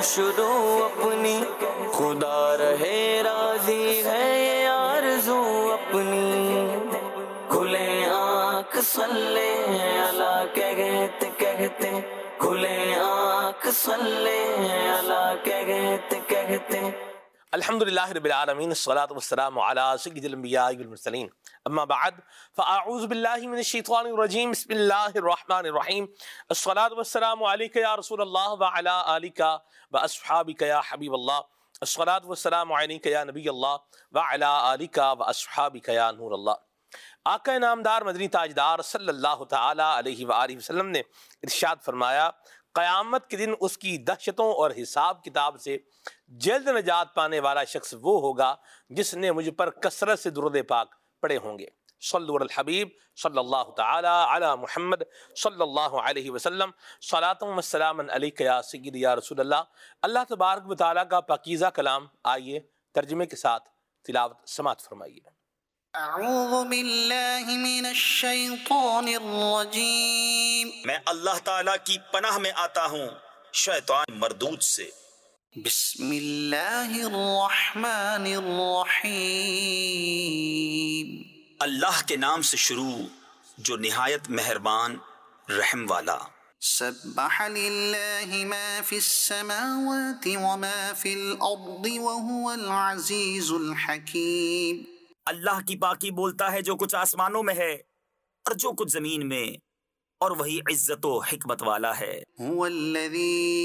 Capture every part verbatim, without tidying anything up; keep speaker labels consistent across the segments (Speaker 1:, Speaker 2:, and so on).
Speaker 1: شروع اپنی، خدا رہے راضی ہے یہ آرزو اپنی، کھلے آنکھ صلی اللہ کہتے کہتے، کھلے آنکھ صلی اللہ کہتے کہتے۔
Speaker 2: الحمدللہ رب العالمین، الصلاۃ والسلام علی سید الانبیاء والمرسلین، اما بعد فاعوذ باللہ من الشیطان الرجیم، بسم اللہ الرحمن الرحیم، الصلاۃ والسلام علیک یا رسول اللہ وعلی آلک واصحابک یا حبیب اللہ، الصلاۃ والسلام علیک یا نبی اللہ وعلی آلک واصحابک یا نور اللہ۔ آقا نامدار مدنی تاجدار صلی اللہ تعالی علیہ وآلہ وسلم نے ارشاد فرمایا، قیامت کے دن اس کی دہشتوں اور حساب کتاب سے جلد نجات پانے والا شخص وہ ہوگا جس نے مجھ پر کثرت سے درود پاک پڑھے ہوں گے۔ صلو علی الحبیب صلی اللہ تعالی علی محمد صلی اللہ علیہ وسلم، صلاۃ و سلام علیک یا سید یا رسول اللہ۔ اللہ تبارک و تعالیٰ کا پاکیزہ کلام، آئیے ترجمے کے ساتھ تلاوت سماعت فرمائیے۔
Speaker 3: اعوذ باللہ من الشیطان الرجیم،
Speaker 4: میں اللہ تعالیٰ کی پناہ میں آتا ہوں شیطان مردود سے۔
Speaker 3: بسم اللہ الرحمن الرحیم،
Speaker 4: اللہ کے نام سے شروع جو نہایت مہربان رحم والا۔
Speaker 3: سبح للہ ما فی السماوات وما فی الارض وهو العزیز الحکیم۔
Speaker 4: اللہ کی پاکی بولتا ہے جو کچھ آسمانوں میں ہے اور جو کچھ زمین میں، اور وہی عزت و حکمت والا ہے۔
Speaker 3: هو الذی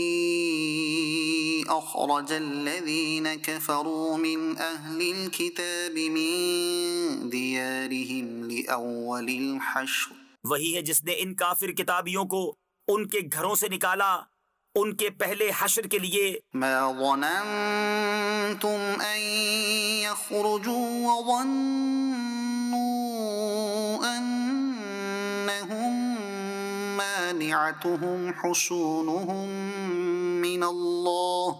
Speaker 3: اخرج الذین کفروا من اہل الکتاب من دیارہم لأول الحشر،
Speaker 4: وہی ہے جس نے ان کافر کتابیوں کو ان کے گھروں سے نکالا ان کے پہلے حشر کے لیے۔
Speaker 3: ما ظننتم ان يخرجوا وظنوا انهم مانعتهم حصونهم من الله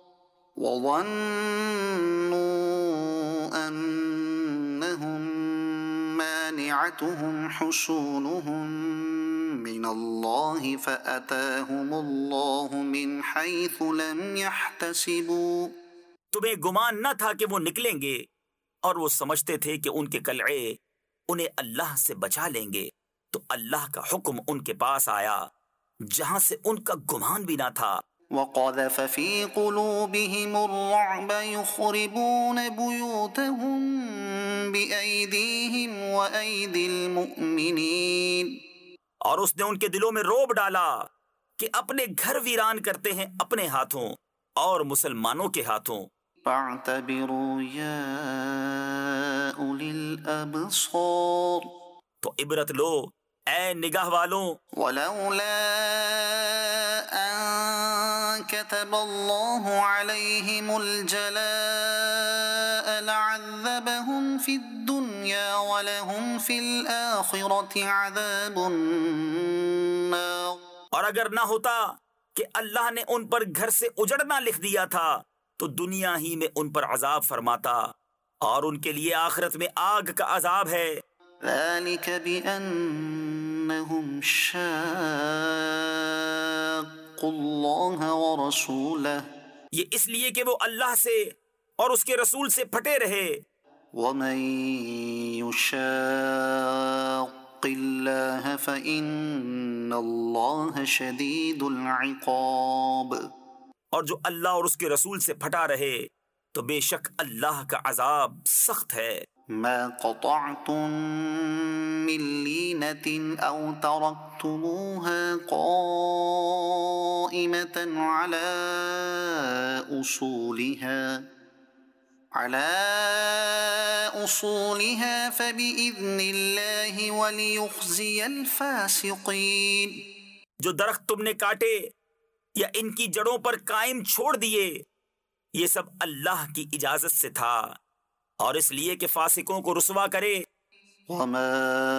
Speaker 3: وظنوا انهم مانعتهم حصونهم من الله فأتاهم الله من حيث لم يحتسبوا۔
Speaker 4: تمہیں گمان نہ تھا کہ وہ نکلیں گے، اور وہ سمجھتے تھے کہ ان کے قلعے انہیں اللہ سے بچا لیں گے، تو اللہ کا حکم ان کے پاس آیا جہاں سے ان کا گمان بھی نہ تھا۔
Speaker 3: وقذف في قلوبهم الرعب يخربون بيوتهم بأيديهم وأيدي المؤمنين،
Speaker 4: اور اس نے ان کے دلوں میں رعب ڈالا کہ اپنے گھر ویران کرتے ہیں اپنے ہاتھوں اور مسلمانوں کے ہاتھوں۔
Speaker 3: فاعتبروا یا اولی الابصار،
Speaker 4: تو عبرت لو اے نگاہ والوں۔
Speaker 3: ولولا ان كتب الله عليهم الجلاء لعذبهم في الدنيا ولهم في الآخرة عذاب النار،
Speaker 4: اور اگر نہ ہوتا کہ اللہ نے ان پر گھر سے اجڑنا لکھ دیا تھا تو دنیا ہی میں ان پر عذاب فرماتا، اور ان کے لیے آخرت میں آگ کا عذاب ہے۔
Speaker 3: ذلك بأنهم شاقوا الله ورسوله،
Speaker 4: یہ اس لیے کہ وہ اللہ سے اور اس کے رسول سے پھٹے رہے۔
Speaker 3: ومن يشاق الله فإن الله شديد العقاب،
Speaker 4: اور جو اللہ اور اس کے رسول سے پھٹا رہے تو بے شک اللہ کا عذاب سخت ہے۔
Speaker 3: ما قطعتم من لينة أو تركتموها قائمة على أصولها على أصولها فبإذن الله وليخزي الفاسقين،
Speaker 4: جو درخت تم نے کاٹے یا ان کی جڑوں پر قائم چھوڑ دیے، یہ سب اللہ کی اجازت سے تھا، اور اس لیے کہ فاسقوں کو رسوا کرے۔
Speaker 3: وما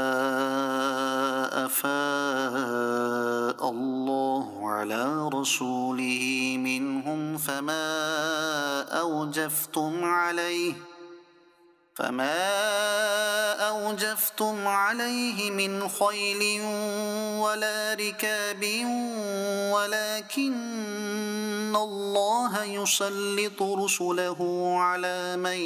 Speaker 3: أفاء الله على رسوله منهم فما أوجفتم عليه فما أوجفتم عليه من خيل ولا ركاب ولكن إن الله يسلط رسله على من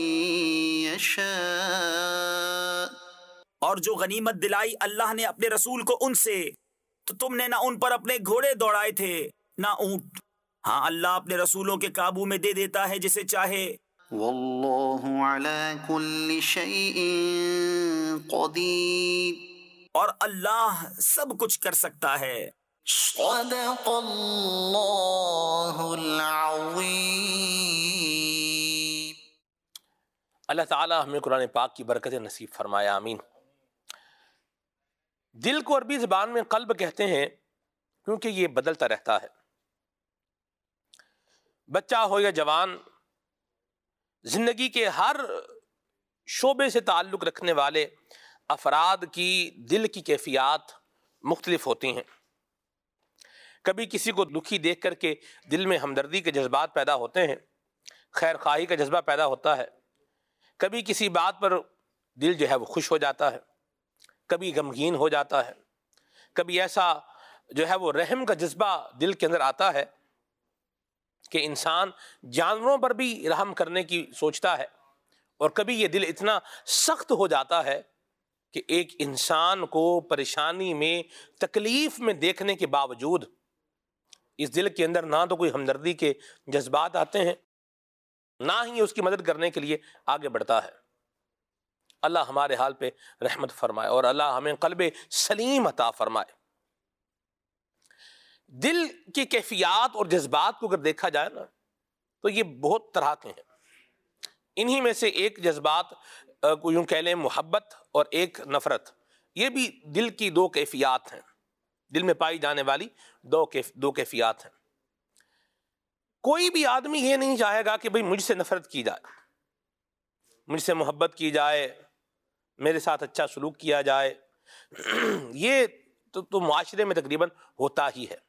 Speaker 3: يشاء.
Speaker 4: اور جو غنیمت دلائی اللہ نے اپنے رسول کو ان سے، تو تم نے نہ ان پر اپنے گھوڑے دوڑائے تھے نہ اونٹ. ہاں اللہ اپنے رسولوں کے قابو میں دے دیتا ہے جسے چاہے.
Speaker 3: والله على كل شيء قدير.
Speaker 4: اور اللہ سب کچھ کر سکتا ہے.
Speaker 3: صدق اللہ العظیم.
Speaker 2: اللہ تعالی ہمیں قرآن پاک کی برکت نصیب فرمایا، آمین. دل کو عربی زبان میں قلب کہتے ہیں کیونکہ یہ بدلتا رہتا ہے. بچہ ہو یا جوان، زندگی کے ہر شعبے سے تعلق رکھنے والے افراد کی دل کی کیفیات مختلف ہوتی ہیں. کبھی کسی کو دکھی دیکھ کر کے دل میں ہمدردی کے جذبات پیدا ہوتے ہیں، خیر خواہی کا جذبہ پیدا ہوتا ہے. کبھی کسی بات پر دل جو ہے وہ خوش ہو جاتا ہے، کبھی غمگین ہو جاتا ہے، کبھی ایسا جو ہے وہ رحم کا جذبہ دل کے اندر آتا ہے کہ انسان جانوروں پر بھی رحم کرنے کی سوچتا ہے. اور کبھی یہ دل اتنا سخت ہو جاتا ہے کہ ایک انسان کو پریشانی میں، تکلیف میں دیکھنے کے باوجود اس دل کے اندر نہ تو کوئی ہمدردی کے جذبات آتے ہیں، نہ ہی اس کی مدد کرنے کے لیے آگے بڑھتا ہے. اللہ ہمارے حال پہ رحمت فرمائے اور اللہ ہمیں قلب سلیم عطا فرمائے. دل کی کیفیات اور جذبات کو اگر دیکھا جائے نا تو یہ بہت طرح کے ہیں. انہی میں سے ایک جذبات کو یوں کہہ لیں محبت اور ایک نفرت. یہ بھی دل کی دو کیفیات ہیں، دل میں پائی جانے والی دو کیف دو کیفیات ہیں. کوئی بھی آدمی یہ نہیں چاہے گا کہ بھئی مجھ سے نفرت کی جائے، مجھ سے محبت کی جائے، میرے ساتھ اچھا سلوک کیا جائے. یہ تو, تو معاشرے میں تقریباً ہوتا ہی ہے.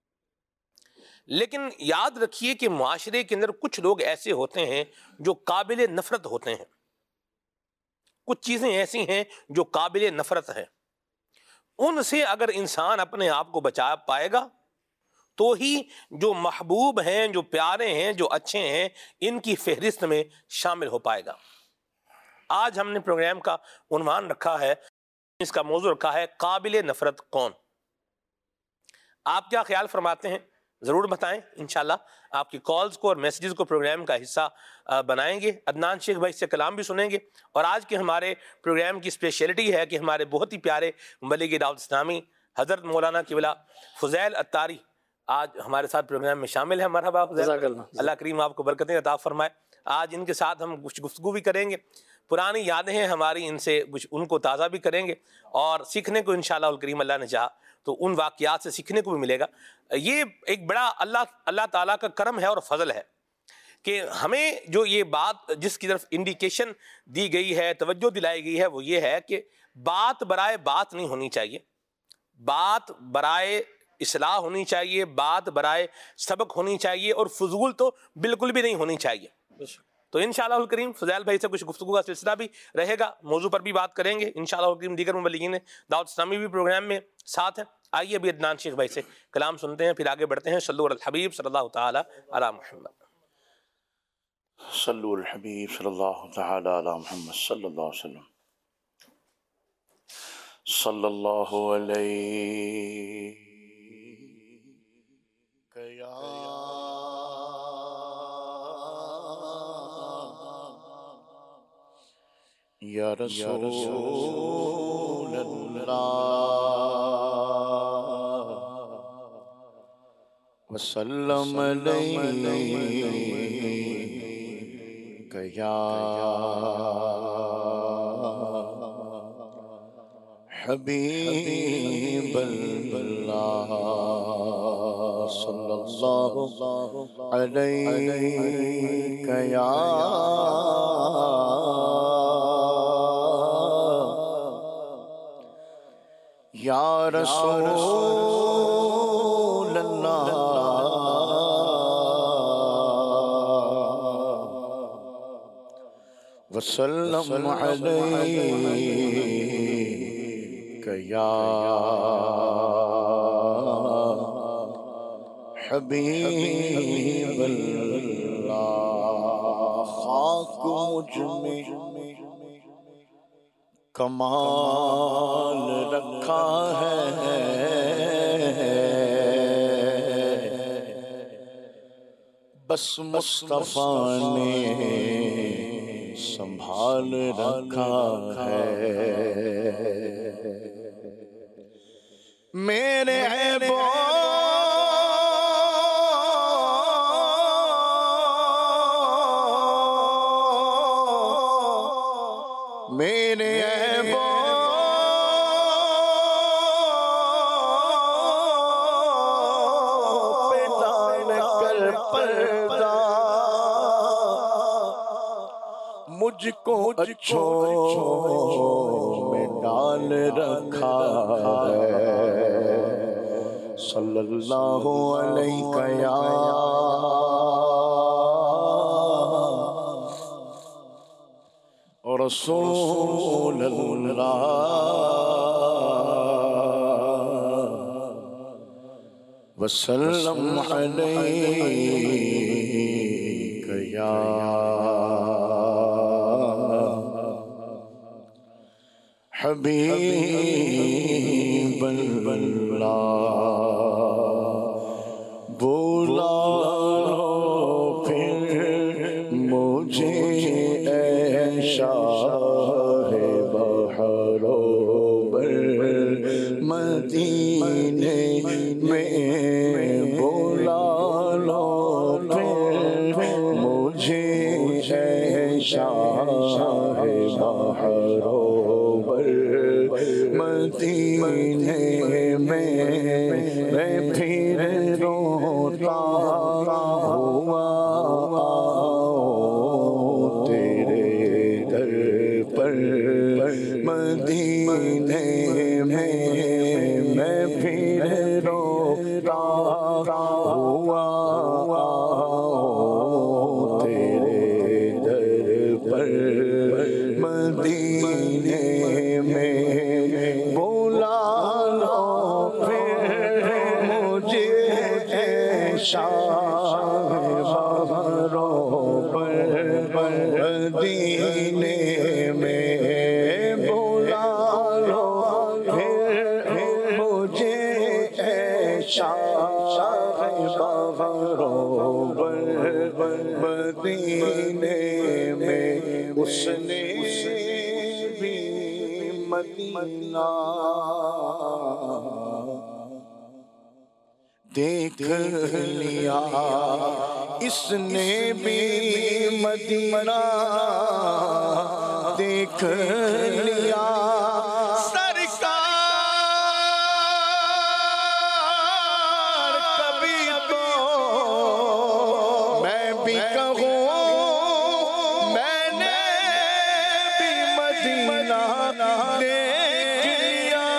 Speaker 2: لیکن یاد رکھیے کہ معاشرے کے اندر کچھ لوگ ایسے ہوتے ہیں جو قابل نفرت ہوتے ہیں. کچھ چیزیں ایسی ہیں جو قابل نفرت ہیں. ان سے اگر انسان اپنے آپ کو بچا پائے گا تو ہی جو محبوب ہیں، جو پیارے ہیں، جو اچھے ہیں، ان کی فہرست میں شامل ہو پائے گا. آج ہم نے پروگرام کا عنوان رکھا ہے، اس کا موضوع رکھا ہے قابل نفرت کون. آپ کیا خیال فرماتے ہیں؟ ضرور بتائیں. انشاءاللہ آپ کی کالز کو اور میسیجز کو پروگرام کا حصہ بنائیں گے. عدنان شیخ بھائی سے کلام بھی سنیں گے. اور آج کے ہمارے پروگرام کی اسپیشلٹی ہے کہ ہمارے بہت ہی پیارے مبلغ دعوت اسلامی حضرت مولانا قبلہ فضیل اتاری آج ہمارے ساتھ پروگرام میں شامل ہیں. مرحبا فضیل. اللہ کریم آپ کو برکتیں عطا فرمائے. آج ان کے ساتھ ہم کچھ گفتگو بھی کریں گے، پرانی یادیں ہیں ہماری، ان سے کچھ ان کو تازہ بھی کریں گے اور سیکھنے کو انشاءاللہ الکریم اللہ نے چاہا تو ان واقعات سے سیکھنے کو بھی ملے گا. یہ ایک بڑا اللہ اللہ تعالیٰ کا کرم ہے اور فضل ہے کہ ہمیں جو یہ بات جس کی طرف انڈیکیشن دی گئی ہے، توجہ دلائی گئی ہے، وہ یہ ہے کہ بات برائے بات نہیں ہونی چاہیے، بات برائے اصلاح ہونی چاہیے، بات برائے سبق ہونی چاہیے، اور فضول تو بالکل بھی نہیں ہونی چاہیے. تو انشاءاللہ الکریم فضیل بھائی سے کچھ گفتگو کا سلسلہ بھی رہے گا، موضوع پر بھی بات کریں گے انشاءاللہ الکریم. دیگر مبلغین دعوت اسلامی بھی پروگرام میں ساتھ ہیں. آئیے ابھی عدنان شیخ بھائی سے کلام سنتے ہیں، پھر آگے بڑھتے ہیں. صلو علی الحبیب صلی اللہ تعالی علی محمد.
Speaker 5: صلو علی الحبیب صلی اللہ تعالی علی محمد صلی اللہ علیہ وسلم. صلی اللہ علیہ یا رسول اللہ وسلم علیک یا حبیب اللہ صلی اللہ علیک یا یا رسول اللہ وسلم علیک یا حبیب اللہ خاک مجھ میں کمال رکھا ہے، بس مصطفیٰ نے سنبھال رکھا ہے۔ میرے عیبوں میرے عیبوں پہ ڈال کر پردہ مجھ کو اچھوں میں ڈال رکھا ہے۔ صلی اللہ علیہ یا رسول اللہ وسلم علیک یا حبیب اللہ، بولا پھر مجھے اے شاہ بحر و بر مدینے میں، بولا لو پھر مجھے اے شاہ بحر و بر مدینے میں، میں پھر روتا ہوا تیرے در پر مدینے میں، میں پھر روتا ہوا تیرے در پر مدینے میں، بولا لو پھر مجھے اے شاہ بحر و بر مدینے میں، بولا لو پھر مجھے اے شاہ بحر و بر مدینے میں۔ اس نے بھی مدینہ دیکھ لیا، اس نے بھی مدینہ دیکھ لیا، سرکار کبھی تو میں بھی کہوں میں نے بھی مدینہ دیکھ لیا،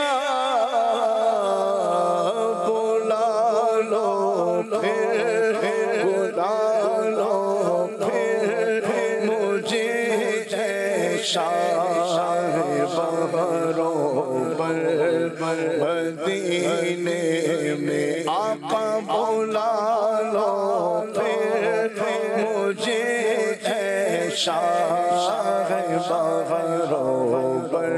Speaker 5: بولا لو پھر بولا لو پھر مجھے اے شاہ بحر و بر مدینے میں، آقا بولا لو پھر مجھے اے شاہ بحر و بر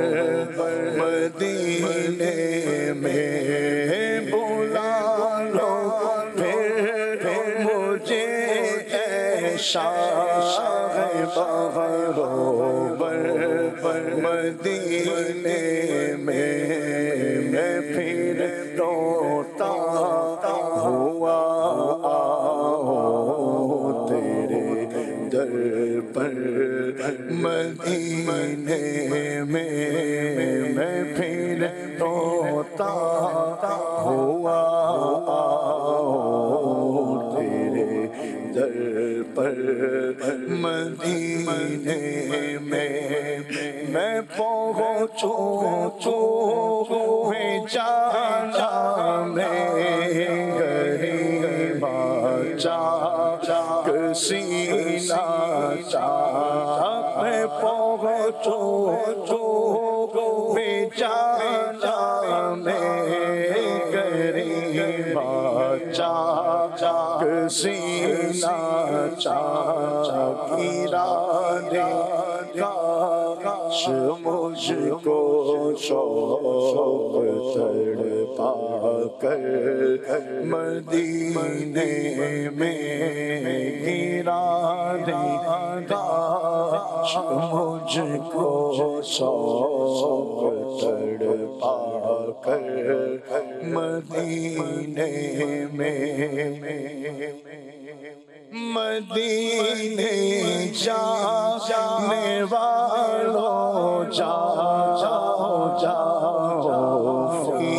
Speaker 5: مدینے میں، بولا لو پھر مجھے اے شاہ بحر و بر مدینے میں، میں پھر روتا ہوا تیرے در پر مدینے میں، میں پھر روتا ہوا تیرے در پر مدینے میں، میں پہنچوں تو جانا میں غریب چاک سینہ چاک، میں پہنچوں تو جانا میں غریب چاک
Speaker 6: چاک سینہ چاک ارادے کاش مجھ کو شوق تڑپا کر مدینے میں گرا دے کاش مجھ کو شوق تڑپا کر مدینے میں مدینے جانے والوں جاؤ جاؤ فی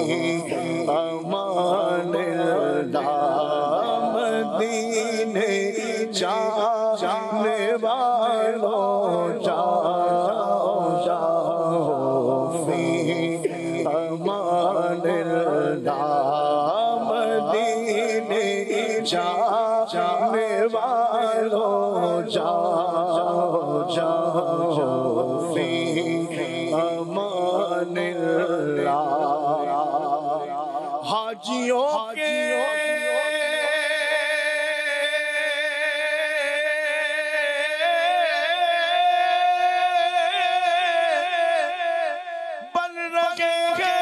Speaker 6: امان اللہ مدینے جانے والوں جاؤ جاؤ فی امان اللہ مدینے جانے والوں جاؤ جاؤ فی امان اللہ حاجیوں کے بن رہے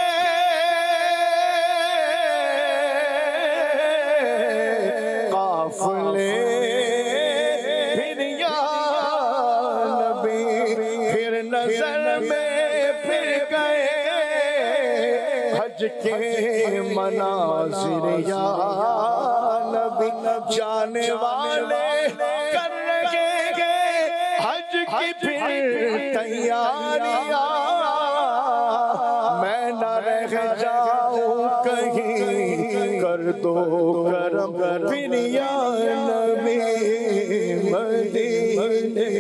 Speaker 6: قافلے پھر یا نبی پھر نظر میں پھر گئے حج کے مناظر یا نبی جانے والے کر رہے ہیں حج کی پھر تیاریاں میں نہ رہ جاؤں کہیں کر دو کرم پھر یا نبی مدینے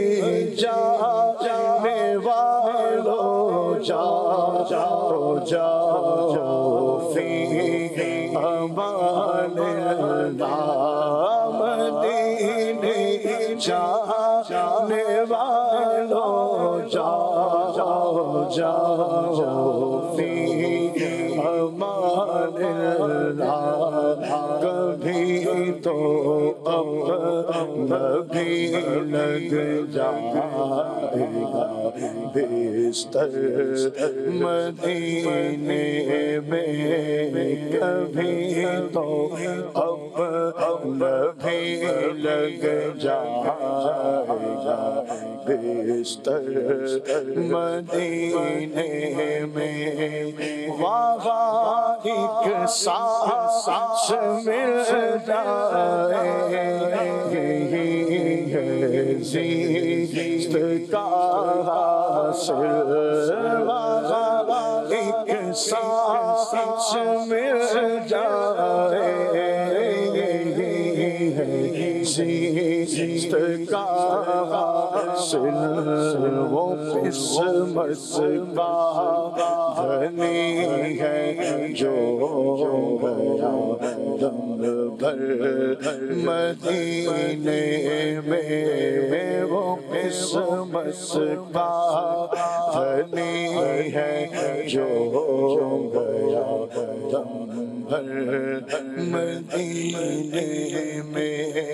Speaker 6: جانے والوں جاؤ جاؤ جاؤ فی امان اللہ مدینے جانے والوں جاؤ جاؤ جاؤ فی امان اللہ کبھی تو اپنا بھی لگ جائے گا بستر مدینے میں کبھی تو اپنا بھی لگ جائے گا بستر مدینے میں وہاں ایک سانس مل جائے یہی ہے زیست کا حاصل وہاں ایک سانس مل جائے یہی ہے زیست کا حاصل وہ قسمت کا دھنی ہے جو گیا دم بھر مدینے میں وہ قسمت کا دھنی ہے جو گیا دم بھر مدینے میں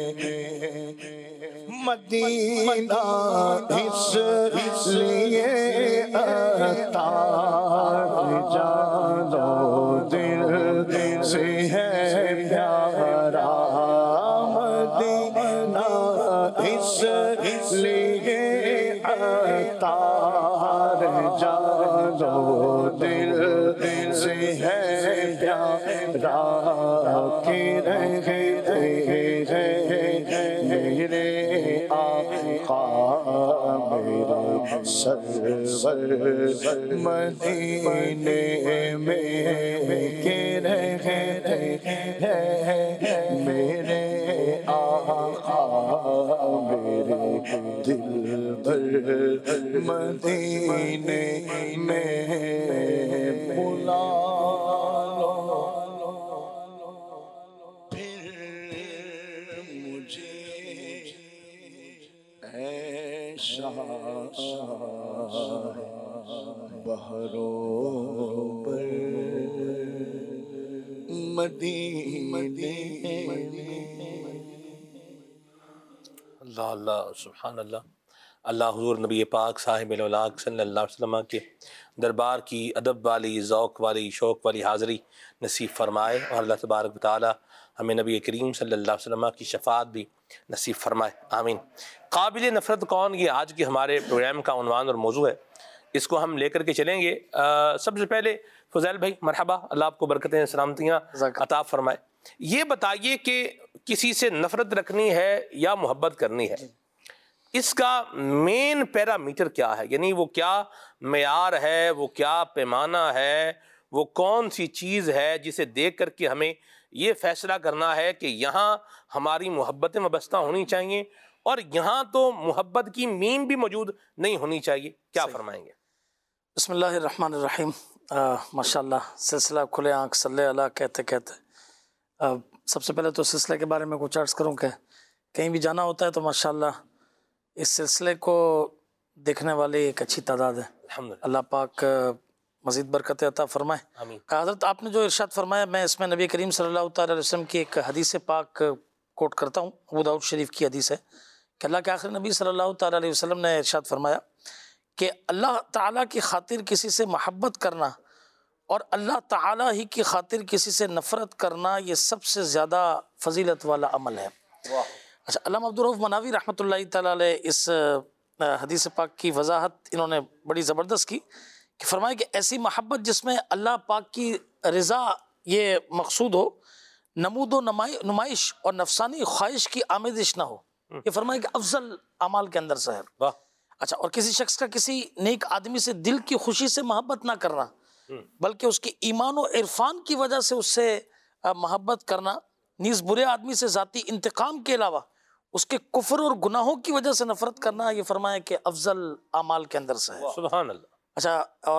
Speaker 6: مدینہ اس لیے عطار جانو دل سے ہے پیارا مدینہ اس لیے عطار جانو دل سے ہے پیارا کہ رہے میرے آقا میرے سرور مدینے میں کہ رہے میرے آقا میرے دلبر مدینے میں بلا بہروں پر مدینے
Speaker 2: اللہ اللہ سبحان اللہ. اللہ حضور نبی پاک صاحب الاولاق صلی اللہ علیہ وسلم کے دربار کی ادب والی، ذوق والی، شوق والی حاضری نصیب فرمائے، اور اللہ تبارک و تعالی ہمیں نبی کریم صلی اللہ علیہ وسلم کی شفاعت بھی نصیب فرمائے، آمین. قابل نفرت کون، یہ آج کے ہمارے پروگرام کا عنوان اور موضوع ہے. اس کو ہم لے کر کے چلیں گے. سب سے پہلے فضیل بھائی مرحبا، اللہ آپ کو برکتیں سلامتیاں عطا فرمائے. یہ بتائیے کہ کسی سے نفرت رکھنی ہے یا محبت کرنی ہے، اس کا مین پیرامیٹر کیا ہے؟ یعنی وہ کیا معیار ہے، وہ کیا پیمانہ ہے، وہ کون سی چیز ہے جسے دیکھ کر کے ہمیں یہ فیصلہ کرنا ہے کہ یہاں ہماری محبتیں وابستہ ہونی چاہیے اور یہاں تو محبت کی میم بھی موجود نہیں ہونی چاہیے؟ کیا فرمائیں گے؟
Speaker 7: بسم اللہ الرحمن الرحیم. ماشاء اللہ، سلسلہ کھلے آنکھ صلی اللہ کہتے کہتے آ, سب سے پہلے تو سلسلے کے بارے میں کچھ عرض کروں کہ کہیں بھی جانا ہوتا ہے تو ماشاء اللہ اس سلسلے کو دیکھنے والی ایک اچھی تعداد ہے.
Speaker 2: الحمدللہ،
Speaker 7: اللہ پاک مزید برکت عطا فرمائے.
Speaker 2: آمین.
Speaker 7: حضرت آپ نے جو ارشاد فرمایا، میں اس میں نبی کریم صلی اللہ تعالی علیہ وسلم کی ایک حدیث پاک کوٹ کرتا ہوں. ابو داؤد شریف کی حدیث ہے کہ اللہ کے آخری نبی صلی اللہ تعالی علیہ وسلم نے ارشاد فرمایا کہ اللہ تعالیٰ کی خاطر کسی سے محبت کرنا اور اللہ تعالیٰ ہی کی خاطر کسی سے نفرت کرنا یہ سب سے زیادہ فضیلت والا عمل ہے. اچھا، علامہ عبدالرؤف مناوی رحمۃ اللہ تعالیٰ علیہ اس حدیث پاک کی وضاحت انہوں نے بڑی زبردست کی کہ فرمایا کہ ایسی محبت جس میں اللہ پاک کی رضا یہ مقصود ہو، نمود و نمائش اور نفسانی خواہش کی آمیزش نہ ہو، یہ فرمایا کہ افضل اعمال کے اندر سے ہے. اچھا، اور کسی شخص کا کسی نیک آدمی سے دل کی خوشی سے محبت نہ کرنا بلکہ اس کی ایمان و عرفان کی وجہ سے اس سے محبت کرنا، نیز برے آدمی سے ذاتی انتقام کے علاوہ اس کے کفر اور گناہوں کی وجہ سے نفرت کرنا، یہ فرمایا کہ افضل اعمال کے اندر سے ہے.
Speaker 2: سبحان اللہ.
Speaker 7: اچھا، اور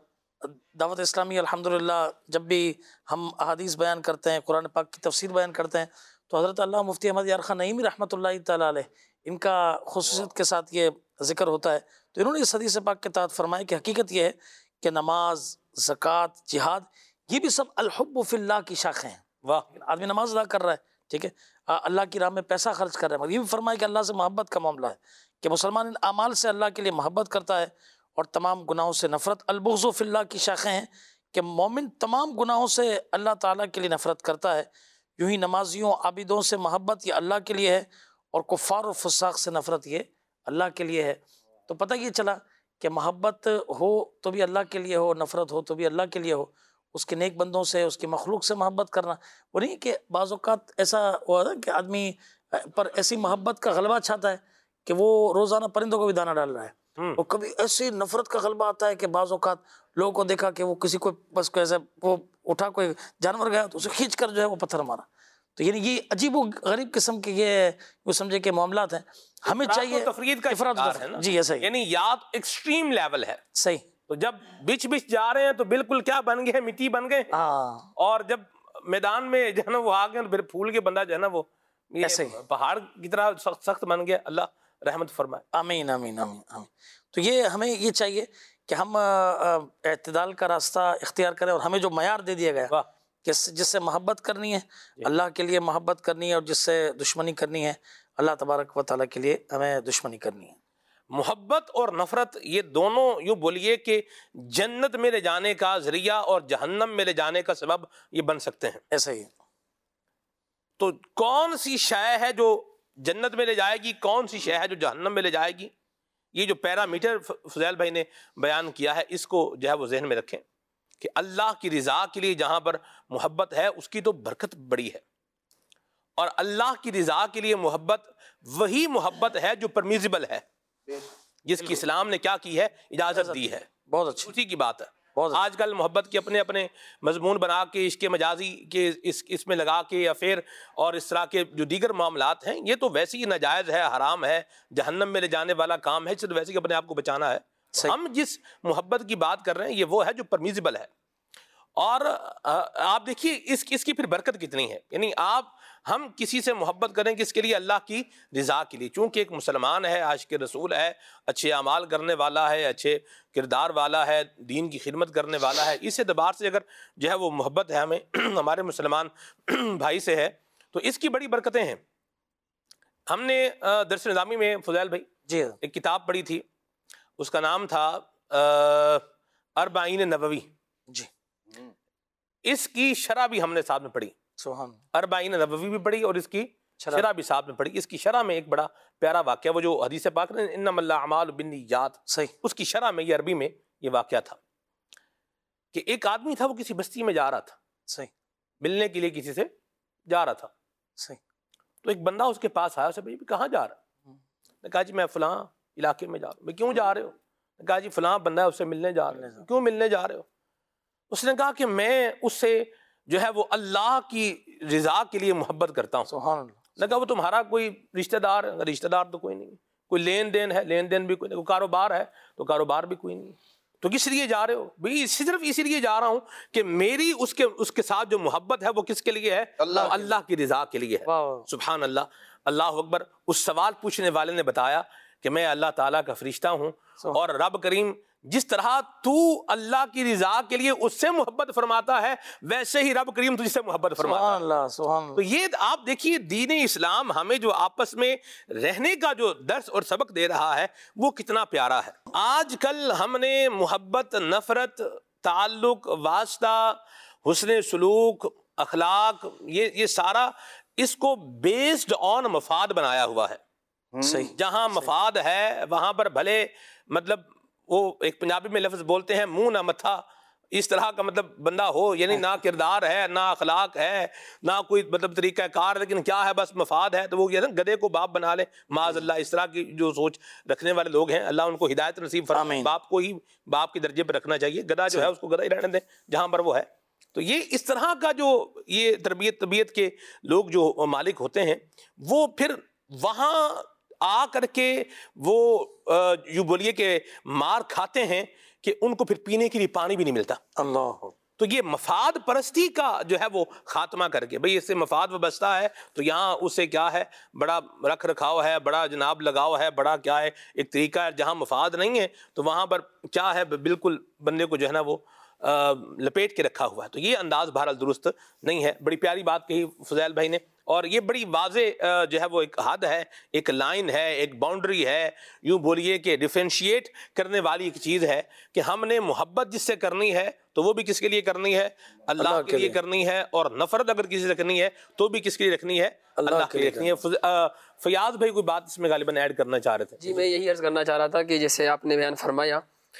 Speaker 7: دعوت اسلامی الحمدللہ جب بھی ہم احادیث بیان کرتے ہیں، قرآن پاک کی تفسیر بیان کرتے ہیں، تو حضرت اللہ مفتی احمد یار خان نعیمی رحمۃ اللہ تعالیٰ علیہ ان کا خصوصیت کے ساتھ یہ ذکر ہوتا ہے. تو انہوں نے اس حدیث پاک کے تحت فرمایا کہ حقیقت یہ ہے کہ نماز، زکوٰۃ، جہاد یہ بھی سب الحب فی اللہ کی شاخیں ہیں.
Speaker 2: واہ.
Speaker 7: آدمی نماز ادا کر رہا ہے، ٹھیک ہے، اللہ کی راہ میں پیسہ خرچ کر رہا ہے، مگر یہ بھی فرمایا کہ اللہ سے محبت کا معاملہ ہے کہ مسلمان ان اعمال سے اللہ کے لیے محبت کرتا ہے اور تمام گناہوں سے نفرت. البغض فی اللہ کی شاخیں ہیں کہ مومن تمام گناہوں سے اللہ تعالیٰ کے لیے نفرت کرتا ہے. یوں ہی نمازیوں، عابدوں سے محبت یہ اللہ کے لیے ہے اور کفار و فساق سے نفرت یہ اللہ کے لیے ہے. تو پتہ یہ چلا کہ محبت ہو تو بھی اللہ کے لیے ہو، نفرت ہو تو بھی اللہ کے لیے ہو. اس کے نیک بندوں سے، اس کی مخلوق سے محبت کرنا، وہ نہیں کہ بعض اوقات ایسا ہوا ہے کہ آدمی پر ایسی محبت کا غلبہ چھاتا ہے کہ وہ روزانہ پرندوں کو بھی دانہ ڈال رہا ہے، اور کبھی ایسی نفرت کا غلبہ آتا ہے کہ بعض اوقات لوگوں کو دیکھا کہ وہ کسی کو بس کو ایسے وہ اٹھا کوئی جانور گیا تو اسے کھینچ کر جو ہے وہ پتھر مارا. تو یعنی یہ عجیب و غریب قسم کے یہ وہ سمجھے کہ معاملات ہیں. ہمیں چاہیے
Speaker 2: تفرید کا
Speaker 7: افراط
Speaker 2: شکار ہے نا.
Speaker 7: جی ایسا ہی،
Speaker 2: یعنی یا ایکسٹریم لیول ہے.
Speaker 7: صحیح.
Speaker 2: تو جب بچ بچ جا رہے ہیں تو بالکل کیا بن گئے، مٹی بن گئے.
Speaker 7: ہاں.
Speaker 2: اور جب میدان میں جو ہے نا وہ آ گئے پھر پھول کے بندہ جو ہے نا وہ
Speaker 7: ایسے ہی
Speaker 2: پہاڑ کی طرح سخت سخت بن گیا. اللہ رحمت فرمائے.
Speaker 7: آمین آمین آمین آمین. تو یہ ہمیں یہ چاہیے کہ ہم اعتدال کا راستہ اختیار کریں، اور ہمیں جو معیار دے دیا گیا کہ جس سے محبت کرنی ہے اللہ کے لیے محبت کرنی ہے، اور جس سے دشمنی کرنی ہے اللہ تبارک و تعالیٰ کے لیے ہمیں دشمنی کرنی ہے.
Speaker 2: محبت اور نفرت یہ دونوں یوں بولیے کہ جنت میں لے جانے کا ذریعہ اور جہنم میں لے جانے کا سبب یہ بن سکتے ہیں.
Speaker 7: ایسا ہی.
Speaker 2: تو کون سی شے ہے جو جنت میں لے جائے گی، کون سی شے ہے جو جہنم میں لے جائے گی؟ یہ جو پیرامیٹر فضیل بھائی نے بیان کیا ہے اس کو جو ہے وہ ذہن میں رکھیں کہ اللہ کی رضا کے لیے جہاں پر محبت ہے اس کی تو برکت بڑی ہے، اور اللہ کی رضا کے لیے محبت وہی محبت ہے جو پرمیزبل ہے، جس کی اسلام نے کیا کی ہے، اجازت دی ہے.
Speaker 7: بہت اچھی
Speaker 2: اسی کی بات ہے. آج کل محبت کے اپنے اپنے مضمون بنا کے عشق مجازی کے اس اس میں لگا کے یا پھر اور اس طرح کے جو دیگر معاملات ہیں یہ تو ویسے ہی ناجائز ہے، حرام ہے، جہنم میں لے جانے والا کام ہے، صرف ویسے ہی اپنے آپ کو بچانا ہے. ہم جس محبت کی بات کر رہے ہیں یہ وہ ہے جو پرمیزبل ہے. اور آپ دیکھیے اس اس کی پھر برکت کتنی ہے. یعنی آپ ہم کسی سے محبت کریں کس کے لیے؟ اللہ کی رضا کے لیے، چونکہ ایک مسلمان ہے، عاشق رسول ہے، اچھے اعمال کرنے والا ہے، اچھے کردار والا ہے، دین کی خدمت کرنے والا ہے، اس اعتبار سے اگر جو ہے وہ محبت ہے ہمیں ہمارے مسلمان بھائی سے ہے تو اس کی بڑی برکتیں ہیں۔ ہم نے درس نظامی میں فضیل بھائی
Speaker 7: جی
Speaker 2: ایک کتاب پڑھی تھی، اس کا نام تھا اربعین نبوی،
Speaker 7: جی
Speaker 2: اس کی شرح بھی ہم نے ساتھ میں پڑھی،
Speaker 7: سبحان
Speaker 2: اربعین نبوی بھی پڑھی اور اس کی شرح بھی ساتھ میں پڑھی۔ اس کی شرح میں ایک بڑا پیارا واقعہ، وہ جو حدیث پاک نے انما الاعمال بالنیات،
Speaker 7: صحیح،
Speaker 2: اس کی شرح میں یہ عربی میں یہ واقعہ تھا کہ ایک آدمی تھا، وہ کسی بستی میں جا رہا تھا،
Speaker 7: صحیح
Speaker 2: ملنے کے لیے کسی سے جا رہا تھا،
Speaker 7: صحیح،
Speaker 2: تو ایک بندہ اس کے پاس آیا، اسے بھائی کہاں جا رہا ہے؟ نے کہا جی میں فلاں علاقے میں جا رہا ہوں۔ میں کیوں جا رہے ہو؟ نے کہا جی فلاں بندہ ہے، اس سے ملنے جا رہے ہو۔ کیوں ملنے جا رہے ہو؟ اس نے کہا کہ میں اس سے جو ہے وہ اللہ کی رضا کے لیے محبت کرتا ہوں۔
Speaker 7: سبحان اللہ،
Speaker 2: نے کہا وہ تمہارا کوئی رشتہ دار ہے؟ رشتہ دار تو کوئی نہیں، کوئی لین دین ہے؟ لین دین بھی کوئی نہیں، کوئی کاروبار ہے؟ تو کاروبار بھی کوئی نہیں۔ تو کس لیے جا رہے ہو؟ بھئی صرف اسی لیے جا رہا ہوں کہ میری اس کے اس کے ساتھ جو محبت ہے وہ کس کے لیے ہے؟ اللہ اللہ کی رضا کے لیے ہے۔
Speaker 7: واہ،
Speaker 2: سبحان اللہ، اللہ اکبر۔ اس سوال پوچھنے والے نے بتایا کہ میں اللہ تعالیٰ کا فرشتہ ہوں، اور رب کریم جس طرح تو اللہ کی رضا کے لیے اس سے محبت فرماتا ہے ویسے ہی رب کریم تجھ سے محبت فرماتا
Speaker 7: سبحان
Speaker 2: ہے۔
Speaker 7: اللہ، سبحان اللہ۔
Speaker 2: تو یہ آپ دیکھیے دین اسلام ہمیں جو آپس میں رہنے کا جو درس اور سبق دے رہا ہے وہ کتنا پیارا ہے۔ آج کل ہم نے محبت، نفرت، تعلق، واسطہ، حسن سلوک، اخلاق، یہ یہ سارا اس کو بیسڈ آن مفاد بنایا ہوا ہے۔
Speaker 7: صحیح،
Speaker 2: جہاں مفاد ہے وہاں پر بھلے مطلب وہ ایک پنجابی میں لفظ بولتے ہیں منہ نہ متھا، اس طرح کا مطلب بندہ ہو، یعنی نہ کردار ہے، نہ اخلاق ہے، نہ کوئی مطلب طریقہ کار، لیکن کیا ہے بس مفاد ہے، تو وہ یہ نا گدھے کو باپ بنا لے، معاذ اللہ۔ اس طرح کی جو سوچ رکھنے والے لوگ ہیں اللہ ان کو ہدایت نصیب فرمائے۔ باپ کو ہی باپ کے درجے پہ رکھنا چاہیے، گدھا جو ہے اس کو گدھا ہی رہنے دیں جہاں پر وہ ہے۔ تو یہ اس طرح کا جو یہ تربیت طبیعت کے لوگ جو مالک ہوتے ہیں وہ پھر وہاں آ کر کے وہ یوں بولیے کہ مار کھاتے ہیں کہ ان کو پھر پینے کے لیے پانی بھی نہیں ملتا۔
Speaker 7: اللہ،
Speaker 2: تو یہ مفاد پرستی کا جو ہے وہ خاتمہ کر کے، بھئی اس سے مفاد وابستہ ہے تو یہاں اس سے کیا ہے، بڑا رکھ رکھاؤ ہے، بڑا جناب لگاؤ ہے، بڑا کیا ہے ایک طریقہ ہے۔ جہاں مفاد نہیں ہے تو وہاں پر کیا ہے، بالکل بندے کو جو ہے نا وہ لپیٹ کے رکھا ہوا ہے۔ تو یہ انداز بہرحال درست نہیں ہے۔ بڑی پیاری بات کہی فضیل بھائی نے، اور یہ بڑی واضح جو ہے وہ ایک حد ہے، ایک لائن ہے، ایک باؤنڈری ہے، یوں بولیے کہ ڈیفرینشیٹ کرنے والی ایک چیز ہے کہ ہم نے محبت جس سے کرنی ہے تو وہ بھی کس کے لیے کرنی ہے؟ اللہ کے لیے کرنی ہے، اور نفرت اگر کسی سے کرنی ہے تو بھی کس کے لیے رکھنی ہے؟ اللہ کے لیے رکھنی ہے۔ فیاض بھائی کوئی بات اس میں غالباً ایڈ کرنا چاہ رہے تھے؟
Speaker 8: جی میں یہی عرض کرنا چاہ رہا تھا کہ جیسے آپ نے بیان فرمایا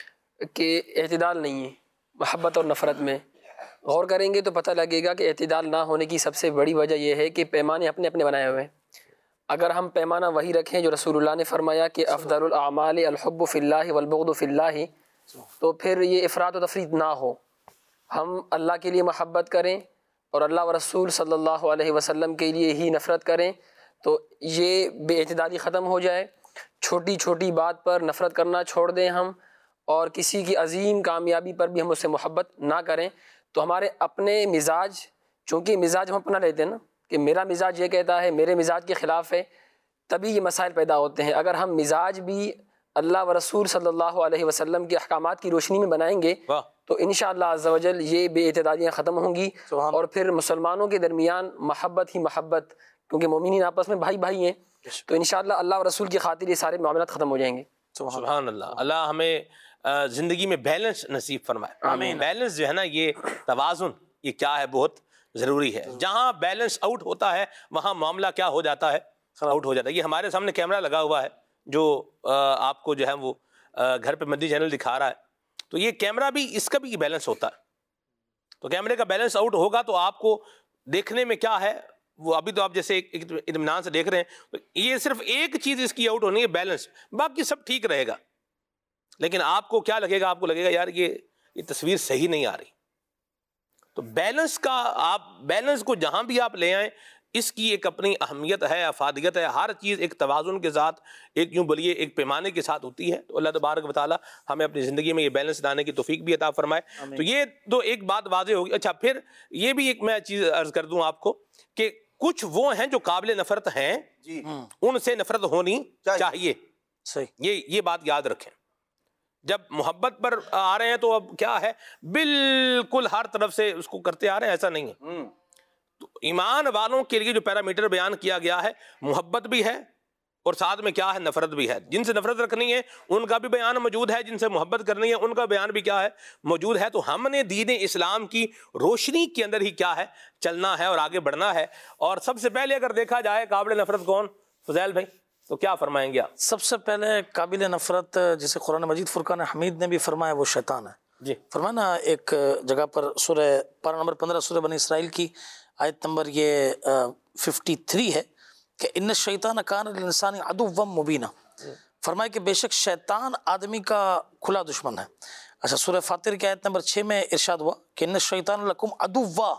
Speaker 8: کہ اعتدال نہیں ہے محبت اور نفرت میں، غور کریں گے تو پتہ لگے گا کہ اعتدال نہ ہونے کی سب سے بڑی وجہ یہ ہے کہ پیمانے اپنے اپنے بنائے ہوئے ہیں۔ اگر ہم پیمانہ وہی رکھیں جو رسول اللہ نے فرمایا کہ افضل الاعمال الحب فی اللہ والبغض فی اللہ، تو پھر یہ افراط و تفریط نہ ہو، ہم اللہ کے لیے محبت کریں اور اللہ و رسول صلی اللہ علیہ وسلم کے لیے ہی نفرت کریں، تو یہ بے اعتدالی ختم ہو جائے۔ چھوٹی چھوٹی بات پر نفرت کرنا چھوڑ دیں ہم، اور کسی کی عظیم کامیابی پر بھی ہم اس سے محبت نہ کریں، تو ہمارے اپنے مزاج، چونکہ مزاج ہم اپنا لیتے ہیں نا کہ میرا مزاج یہ کہتا ہے، میرے مزاج کے خلاف ہے، تبھی یہ مسائل پیدا ہوتے ہیں۔ اگر ہم مزاج بھی اللہ و رسول صلی اللہ علیہ وسلم کے احکامات کی روشنی میں بنائیں گے تو انشاءاللہ عز و جل یہ بے اعتدالیاں ختم ہوں گی، اور پھر مسلمانوں کے درمیان محبت ہی محبت، کیونکہ مومنین آپس میں بھائی بھائی ہیں، تو انشاءاللہ اللہ و رسول کی خاطر یہ سارے معاملات ختم ہو جائیں گے۔
Speaker 2: سبحان اللہ۔ اللہ ہمیں زندگی میں بیلنس نصیب فرمائے۔ آمین۔ بیلنس جو ہے نا، یہ توازن، یہ کیا ہے، بہت ضروری ہے۔ جہاں بیلنس آؤٹ ہوتا ہے وہاں معاملہ کیا ہو جاتا ہے، آؤٹ ہو جاتا ہے۔ یہ ہمارے سامنے کیمرہ لگا ہوا ہے جو آپ کو جو ہے وہ گھر پہ مدنی چینل دکھا رہا ہے، تو یہ کیمرہ بھی، اس کا بھی بیلنس ہوتا ہے۔ تو کیمرے کا بیلنس آؤٹ ہوگا تو آپ کو دیکھنے میں کیا ہے، وہ ابھی تو آپ جیسے اطمینان سے دیکھ رہے ہیں، تو یہ صرف ایک چیز اس کی آؤٹ ہونی ہے، بیلنس، باقی سب ٹھیک رہے گا۔ لیکن آپ کو کیا لگے گا؟ آپ کو لگے گا یار یہ یہ تصویر صحیح نہیں آ رہی۔ تو بیلنس کا، آپ بیلنس کو جہاں بھی آپ لے آئیں، اس کی ایک اپنی اہمیت ہے، افادیت ہے۔ ہر چیز ایک توازن کے ساتھ، ایک یوں بولیے ایک پیمانے کے ساتھ ہوتی ہے۔ تو اللہ تبارک و تعالیٰ ہمیں اپنی زندگی میں یہ بیلنس لانے کی توفیق بھی عطا فرمائے۔ تو یہ تو ایک بات واضح ہوگی۔ اچھا، پھر یہ بھی ایک میں چیز عرض کر دوں آپ کو کہ کچھ وہ ہیں جو قابل نفرت ہیں
Speaker 5: جی
Speaker 2: ان سے نفرت ہونی چاہیے.
Speaker 7: صحیح.
Speaker 2: یہ یہ بات یاد رکھیں. جب محبت پر آ رہے ہیں تو اب کیا ہے بالکل ہر طرف سے اس کو کرتے آ رہے ہیں, ایسا نہیں ہے. تو ایمان والوں کے لیے جو پیرامیٹر بیان کیا گیا ہے محبت بھی ہے اور ساتھ میں کیا ہے نفرت بھی ہے. جن سے نفرت رکھنی ہے ان کا بھی بیان موجود ہے, جن سے محبت کرنی ہے ان کا بیان بھی کیا ہے موجود ہے. تو ہم نے دین اسلام کی روشنی کے اندر ہی کیا ہے چلنا ہے اور آگے بڑھنا ہے. اور سب سے پہلے اگر دیکھا جائے قابل نفرت کون فضیل بھائی, تو کیا فرمائیں گے آپ؟
Speaker 7: سب سے پہلے قابل نفرت جسے قرآن مجید فرقان حمید نے بھی فرمایا وہ شیطان ہے.
Speaker 2: جی
Speaker 7: فرمایا نا ایک جگہ پر سورہ پارہ نمبر پندرہ سورہ بنی اسرائیل کی آیت نمبر یہ ففٹی تھری ہے کہ ان الشیطان کان للانسان عدوا مبینا. فرمایا کہ بے شک شیطان آدمی کا کھلا دشمن ہے. اچھا سورہ فاطر کی آیت نمبر چھ میں ارشاد ہوا کہ ان الشیطان لکم عدوا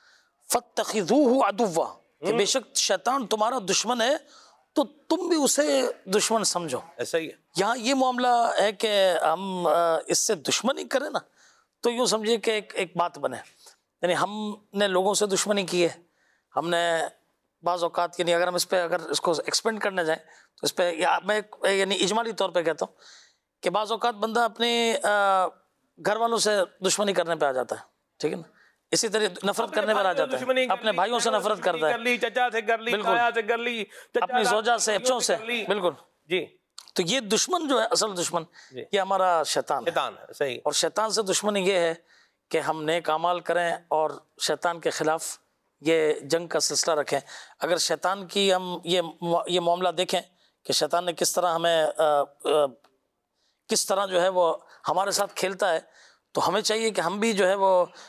Speaker 7: فاتخذوہ عدوا, کہ بے شک شیطان تمہارا دشمن ہے تو تم بھی اسے دشمن سمجھو.
Speaker 2: ایسا ہی ہے.
Speaker 7: یہاں یہ معاملہ ہے کہ ہم اس سے دشمنی کریں نا تو یوں سمجھیے کہ ایک ایک بات بنے, یعنی ہم نے لوگوں سے دشمنی کی ہے. ہم نے بعض اوقات یعنی اگر ہم اس پہ اگر اس کو ایکسپینڈ کرنے جائیں تو اس پہ میں یعنی اجمالی طور پہ کہتا ہوں کہ بعض اوقات بندہ اپنے گھر والوں سے دشمنی کرنے پہ آ جاتا ہے, ٹھیک ہے نا, اسی طرح نفرت کرنے پر آ جاتا ہے, اپنے بھائیوں سے نفرت کرتا ہے,
Speaker 2: چچا سے کر لی, تایا سے کر لی,
Speaker 7: اپنی زوجہ سے, بچوں سے, بالکل.
Speaker 2: جی
Speaker 7: تو یہ دشمن جو ہے اصل دشمن یہ ہمارا شیطان ہے.
Speaker 2: شیطان ہے. صحیح.
Speaker 7: اور شیطان سے دشمنی یہ ہے کہ ہم نیک اعمال کریں اور شیطان کے خلاف یہ جنگ کا سلسلہ رکھیں. اگر شیطان کی ہم یہ یہ معاملہ دیکھیں کہ شیطان نے کس طرح ہمیں آ, آ, کس طرح جو ہے وہ ہمارے ساتھ کھیلتا ہے, تو ہمیں چاہیے کہ ہم بھی جو ہے وہ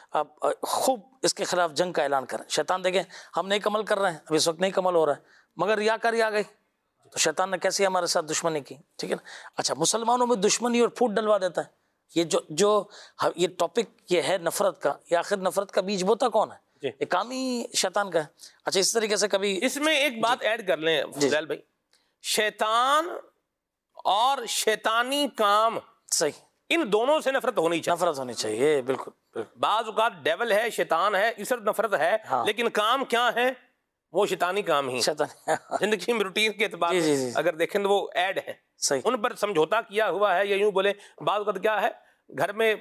Speaker 7: خوب اس کے خلاف جنگ کا اعلان کریں. شیطان دیکھیں ہم نیک عمل کر رہے ہیں, اب اس وقت نیک عمل ہو رہا ہے, مگر ریاکاری آ گئی تو شیطان نے کیسے ہمارے ساتھ دشمنی کی, ٹھیک ہے نا. اچھا مسلمانوں میں دشمنی اور پھوٹ ڈلوا دیتا ہے. یہ جو جو یہ ٹاپک یہ ہے نفرت کا, یہ آخر نفرت کا بیج بوتا کون ہے؟ یہ کام ہی شیطان کا ہے. اچھا اس طریقے سے کبھی
Speaker 2: اس میں ایک بات ایڈ کر لیں فضیل بھائی, شیطان اور شیطانی کام
Speaker 7: صحیح
Speaker 2: ان دونوں سے نفرت ہونی چاہیے.
Speaker 7: نفرت ہونی چاہیے, بالکل بالکل.
Speaker 2: بعض اوقات ڈیول ہے, شیطان ہے, اس طرف نفرت ہے, لیکن کام کیا ہے وہ شیطانی کام ہی
Speaker 7: شیطان
Speaker 2: زندگی میں روٹین کے اعتبار
Speaker 7: جی جی
Speaker 2: سے
Speaker 7: جی.
Speaker 2: اگر دیکھیں تو وہ ایڈ ہے,
Speaker 7: صحیح.
Speaker 2: ان پر سمجھوتا کیا ہوا ہے. یا یوں بولے بعض اوقات کیا ہے گھر میں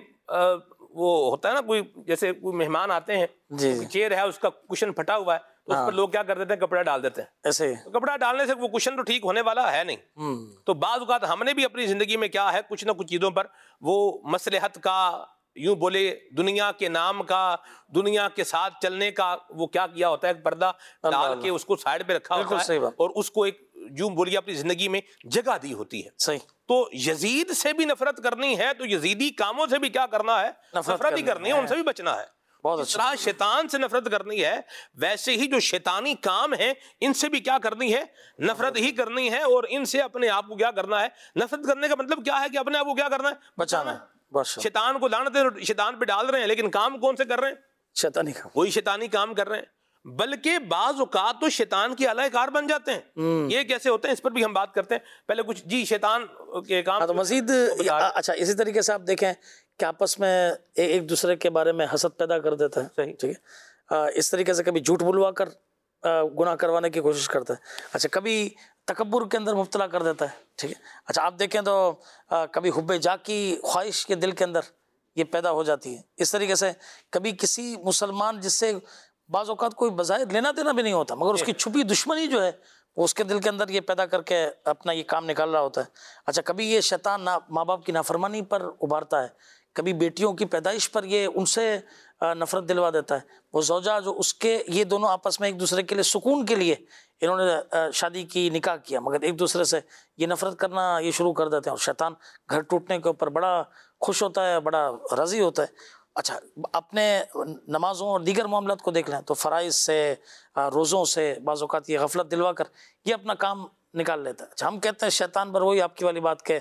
Speaker 2: وہ ہوتا ہے نا کوئی جیسے کوئی مہمان آتے ہیں,
Speaker 7: جی
Speaker 2: چیئر ہے اس کا کشن پھٹا ہوا ہے تو اس پر لوگ کیا کر دیتے ہیں کپڑا ڈال دیتے ہیں.
Speaker 7: ایسے ہی
Speaker 2: کپڑا ڈالنے سے وہ کشن تو ٹھیک ہونے والا ہے نہیں. تو بعض اوقات ہم نے بھی اپنی زندگی میں کیا ہے کچھ نہ کچھ چیزوں پر وہ مصلحت کا یوں بولے دنیا کے نام کا, دنیا کے ساتھ چلنے کا وہ کیا کیا ہوتا ہے, ایک پردہ ڈال کے اس کو سائڈ پہ رکھا ہوتا ہے اور اس کو ایک یوں بولیے اپنی زندگی میں جگہ دی ہوتی ہے.
Speaker 7: صحیح.
Speaker 2: تو یزید سے بھی نفرت کرنی ہے تو یزیدی کاموں سے بھی کیا کرنا ہے, نفرت ہی کرنی ہے, ان سے بھی بچنا ہے. جس طرح شیطان سے نفرت کرنی ہے ویسے ہی جو شیطانی کام ہیں ان سے بھی کیا کرنی ہے, نفرت ہی کرنی ہے. اور ان سے اپنے آپ کو کیا کرنا ہے, نفرت کرنے کا مطلب کیا ہے کہ اپنے آپ کو کیا کرنا ہے,
Speaker 7: بچانا ہے.
Speaker 2: شیطان کو لعنت شیطان پہ ڈال رہے ہیں لیکن کام کون سے کر رہے ہیں,
Speaker 7: شیطانی کام,
Speaker 2: وہی شیطانی کام کر رہے ہیں. بلکہ بعض اوقات تو شیطان کے اعلی کار بن جاتے ہیں. یہ کیسے ہوتے ہیں اس پر بھی ہم بات کرتے ہیں. پہلے کچھ جی شیطان کے کام
Speaker 7: تو مزید. اچھا اسی طریقے سے آپ دیکھیں کہ آپس میں ایک دوسرے کے بارے میں حسد پیدا کر دیتا ہے.
Speaker 2: صحیح.
Speaker 7: ٹھیک ہے. اس طریقے سے کبھی جھوٹ بلوا کر گناہ کروانے کی کوشش کرتا ہے. اچھا کبھی تکبر کے اندر مبتلا کر دیتا ہے. ٹھیک ہے. اچھا آپ دیکھیں تو کبھی حب جا کی خواہش کے دل کے اندر یہ پیدا ہو جاتی ہے. اس طریقے سے کبھی کسی مسلمان جس سے بعض اوقات کوئی بظاہر لینا دینا بھی نہیں ہوتا مگر اس کی چھپی دشمنی جو ہے وہ اس کے دل کے اندر یہ پیدا کر کے اپنا یہ کام نکال رہا ہوتا ہے. اچھا کبھی یہ شیطان ماں باپ کی نافرمانی پر ابھارتا ہے, کبھی بیٹیوں کی پیدائش پر یہ ان سے نفرت دلوا دیتا ہے. وہ زوجہ جو اس کے یہ دونوں آپس میں ایک دوسرے کے لیے سکون کے لیے انہوں نے شادی کی, نکاح کیا, مگر ایک دوسرے سے یہ نفرت کرنا یہ شروع کر دیتے ہیں. اور شیطان گھر ٹوٹنے کے اوپر بڑا خوش ہوتا ہے, بڑا راضی ہوتا ہے. اچھا اپنے نمازوں اور دیگر معاملات کو دیکھ لیں تو فرائض سے, روزوں سے بعض اوقات یہ غفلت دلوا کر یہ اپنا کام نکال لیتا ہے. اچھا ہم کہتے ہیں شیطان پر وہی آپ کی والی بات کہ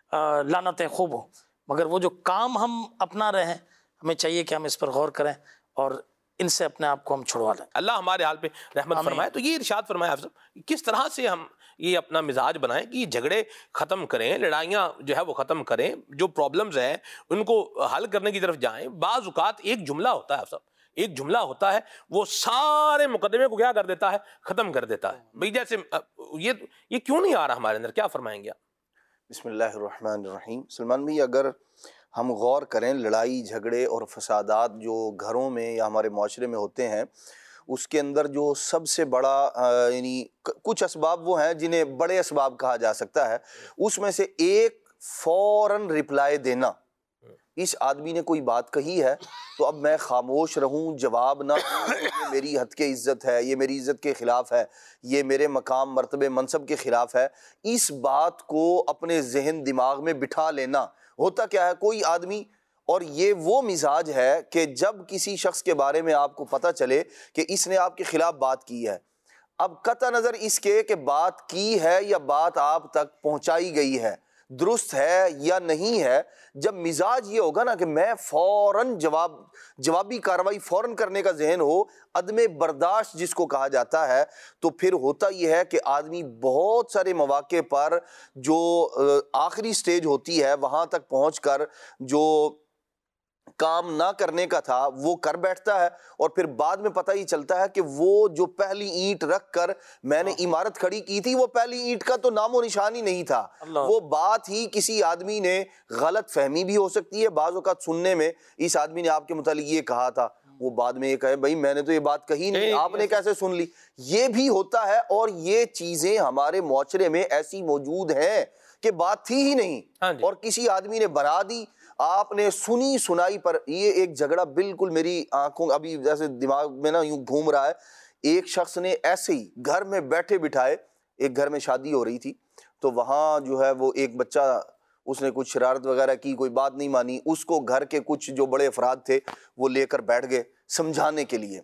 Speaker 7: لعنتیں خوب ہوں, مگر وہ جو کام ہم اپنا رہے ہیں ہمیں چاہیے کہ ہم اس پر غور کریں اور ان سے اپنے آپ کو ہم چھڑوا لیں.
Speaker 2: اللہ ہمارے حال پہ رحمت فرمائے. تو یہ ارشاد فرمائے آپ سب کس طرح سے ہم یہ اپنا مزاج بنائیں کہ یہ جھگڑے ختم کریں, لڑائیاں جو ہے وہ ختم کریں, جو پرابلمز ہیں ان کو حل کرنے کی طرف جائیں. بعض اوقات ایک جملہ ہوتا ہے آپ سب ایک جملہ ہوتا ہے وہ سارے مقدمے کو کیا کر دیتا ہے، ختم کر دیتا ہے. بھئی جیسے یہ یہ کیوں نہیں آ رہا ہمارے اندر، کیا فرمائیں گے آپ؟
Speaker 9: بسم اللہ الرحمن الرحیم. سلمان بھائی، اگر ہم غور کریں لڑائی جھگڑے اور فسادات جو گھروں میں یا ہمارے معاشرے میں ہوتے ہیں، اس کے اندر جو سب سے بڑا یعنی کچھ اسباب وہ ہیں جنہیں بڑے اسباب کہا جا سکتا ہے. اس میں سے ایک فوراً رپلائی دینا. اس آدمی نے کوئی بات کہی ہے تو اب میں خاموش رہوں، جواب نہ دوں، یہ میری حد کی عزت ہے، یہ میری عزت کے خلاف ہے، یہ میرے مقام مرتبے منصب کے خلاف ہے. اس بات کو اپنے ذہن دماغ میں بٹھا لینا. ہوتا کیا ہے، کوئی آدمی، اور یہ وہ مزاج ہے کہ جب کسی شخص کے بارے میں آپ کو پتہ چلے کہ اس نے آپ کے خلاف بات کی ہے، اب قطع نظر اس کے کہ بات کی ہے یا بات آپ تک پہنچائی گئی ہے، درست ہے یا نہیں ہے، جب مزاج یہ ہوگا نا کہ میں فوراً جواب جوابی کارروائی فوراً کرنے کا ذہن ہو، عدم برداشت جس کو کہا جاتا ہے، تو پھر ہوتا یہ ہے کہ آدمی بہت سارے مواقع پر جو آخری سٹیج ہوتی ہے وہاں تک پہنچ کر جو کام نہ کرنے کا تھا وہ کر بیٹھتا ہے، اور پھر بعد میں پتہ ہی چلتا ہے کہ وہ جو پہلی اینٹ رکھ کر میں نے عمارت کھڑی کی تھی، وہ پہلی اینٹ کا تو نام و نشان ہی نہیں تھا. وہ بات ہی کسی آدمی نے غلط فہمی بھی ہو سکتی ہے. بعض اوقات سننے میں اس آدمی نے آپ کے متعلق یہ کہا تھا، وہ بعد میں یہ کہے بھائی میں نے تو یہ بات کہی نہیں، آپ نے کیسے سن لی. یہ بھی ہوتا ہے، اور یہ چیزیں ہمارے معاشرے میں ایسی موجود ہیں کہ بات تھی ہی نہیں اور کسی آدمی نے بنا دی. آپ نے سنی سنائی پر یہ ایک جھگڑا بالکل میری آنکھوں ابھی جیسے دماغ میں نا یوں گھوم رہا ہے. ایک شخص نے ایسے ہی گھر میں بیٹھے بٹھائے، ایک گھر میں شادی ہو رہی تھی تو وہاں جو ہے وہ ایک بچہ، اس نے کچھ شرارت وغیرہ کی، کوئی بات نہیں مانی. اس کو گھر کے کچھ جو بڑے افراد تھے وہ لے کر بیٹھ گئے سمجھانے کے لیے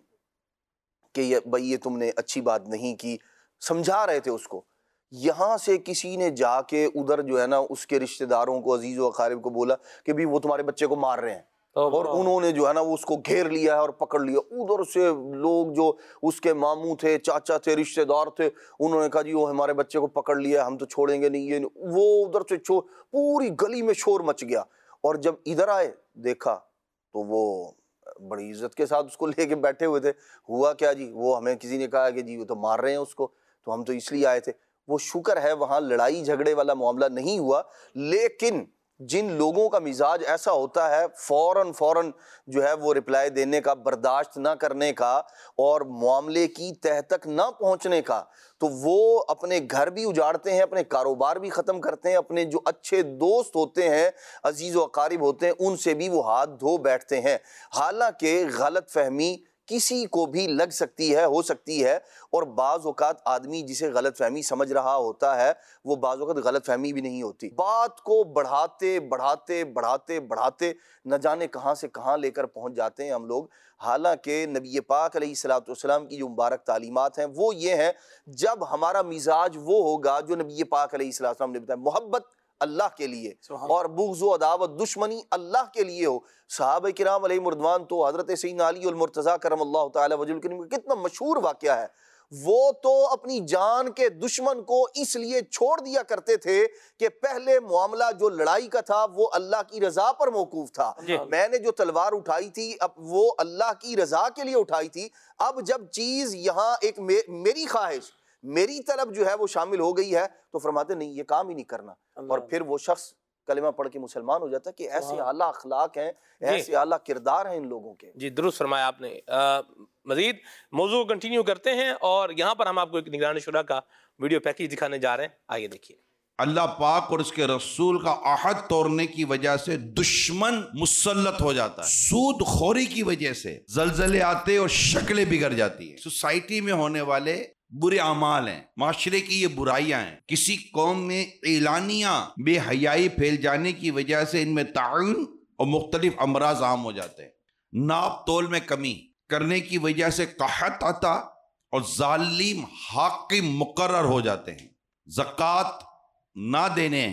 Speaker 9: کہ یہ بھائی یہ تم نے اچھی بات نہیں کی، سمجھا رہے تھے اس کو. یہاں سے کسی نے جا کے ادھر جو ہے نا اس کے رشتہ داروں کو، عزیز و اقارب کو بولا کہ بھی وہ تمہارے بچے کو مار رہے ہیں، اور انہوں نے جو ہے نا وہ اس کو گھیر لیا ہے اور پکڑ لیا. ادھر سے لوگ جو اس کے ماموں تھے، چاچا تھے، رشتہ دار تھے، انہوں نے کہا جی وہ ہمارے بچے کو پکڑ لیا، ہم تو چھوڑیں گے نہیں. یہ وہ ادھر سے شور، پوری گلی میں شور مچ گیا. اور جب ادھر آئے دیکھا تو وہ بڑی عزت کے ساتھ اس کو لے کے بیٹھے ہوئے تھے. ہوا کیا جی، وہ ہمیں کسی نے کہا کہ جی وہ تو مار رہے ہیں اس کو، تو ہم تو اس لیے آئے تھے. وہ شکر ہے وہاں لڑائی جھگڑے والا معاملہ نہیں ہوا. لیکن جن لوگوں کا مزاج ایسا ہوتا ہے فوراً فوراً جو ہے وہ رپلائی دینے کا، برداشت نہ کرنے کا اور معاملے کی تہ تک نہ پہنچنے کا، تو وہ اپنے گھر بھی اجاڑتے ہیں، اپنے کاروبار بھی ختم کرتے ہیں، اپنے جو اچھے دوست ہوتے ہیں، عزیز و اقارب ہوتے ہیں، ان سے بھی وہ ہاتھ دھو بیٹھتے ہیں. حالانکہ غلط فہمی کسی کو بھی لگ سکتی ہے، ہو سکتی ہے، اور بعض اوقات آدمی جسے غلط فہمی سمجھ رہا ہوتا ہے وہ بعض اوقات غلط فہمی بھی نہیں ہوتی. بات کو بڑھاتے بڑھاتے بڑھاتے بڑھاتے نہ جانے کہاں سے کہاں لے کر پہنچ جاتے ہیں ہم لوگ. حالانکہ نبی پاک علیہ الصلوۃ والسلام کی جو مبارک تعلیمات ہیں وہ یہ ہیں، جب ہمارا مزاج وہ ہوگا جو نبی پاک علیہ الصلوۃ والسلام نے بتایا، محبت اللہ کے لیے اور بغض و عداوت دشمنی اللہ کے لیے ہو. صحابہ کرام علیہ مردوان تو حضرت سیدنا علی المرتضیٰ کرم اللہ تعالی وجہ الکریم کا کتنا مشہور واقعہ ہے. وہ تو اپنی جان کے دشمن کو اس لیے چھوڑ دیا کرتے تھے کہ پہلے معاملہ جو لڑائی کا تھا وہ اللہ کی رضا پر موقوف تھا. میں نے جو تلوار اٹھائی تھی اب وہ اللہ کی رضا کے لیے اٹھائی تھی. اب جب چیز یہاں ایک میری خواہش، میری طلب جو ہے وہ شامل ہو گئی ہے تو فرماتے نہیں یہ کام ہی نہیں کرنا. اور پھر وہ شخص کلمہ پڑھ کے مسلمان ہو جاتا ہے کہ ایسے اعلیٰ اخلاق ہیں، ایسے اعلیٰ کردار ہیں ان لوگوں کے.
Speaker 2: جی درست فرمایا آپ نے. مزید موضوع کنٹینیو کرتے ہیں اور یہاں پر ہم آپ کو ایک نگران شورا کا ویڈیو پیکیج دکھانے جا رہے ہیں، آئیے دیکھیے.
Speaker 10: اللہ پاک اور اس کے رسول کا عہد توڑنے کی وجہ سے دشمن مسلط ہو جاتا ہے. سود خوری کی وجہ سے زلزلے آتے اور شکلیں بگڑ جاتی ہیں. سوسائٹی میں ہونے والے برے اعمال ہیں، معاشرے کی یہ برائیاں ہیں. کسی قوم میں اعلانیہ بے حیائی پھیل جانے کی وجہ سے ان میں تعاون اور مختلف امراض عام ہو جاتے ہیں. ناپ تول میں کمی کرنے کی وجہ سے قحط آتا اور ظالم حاکم مقرر ہو جاتے ہیں. زکوٰۃ نہ دینے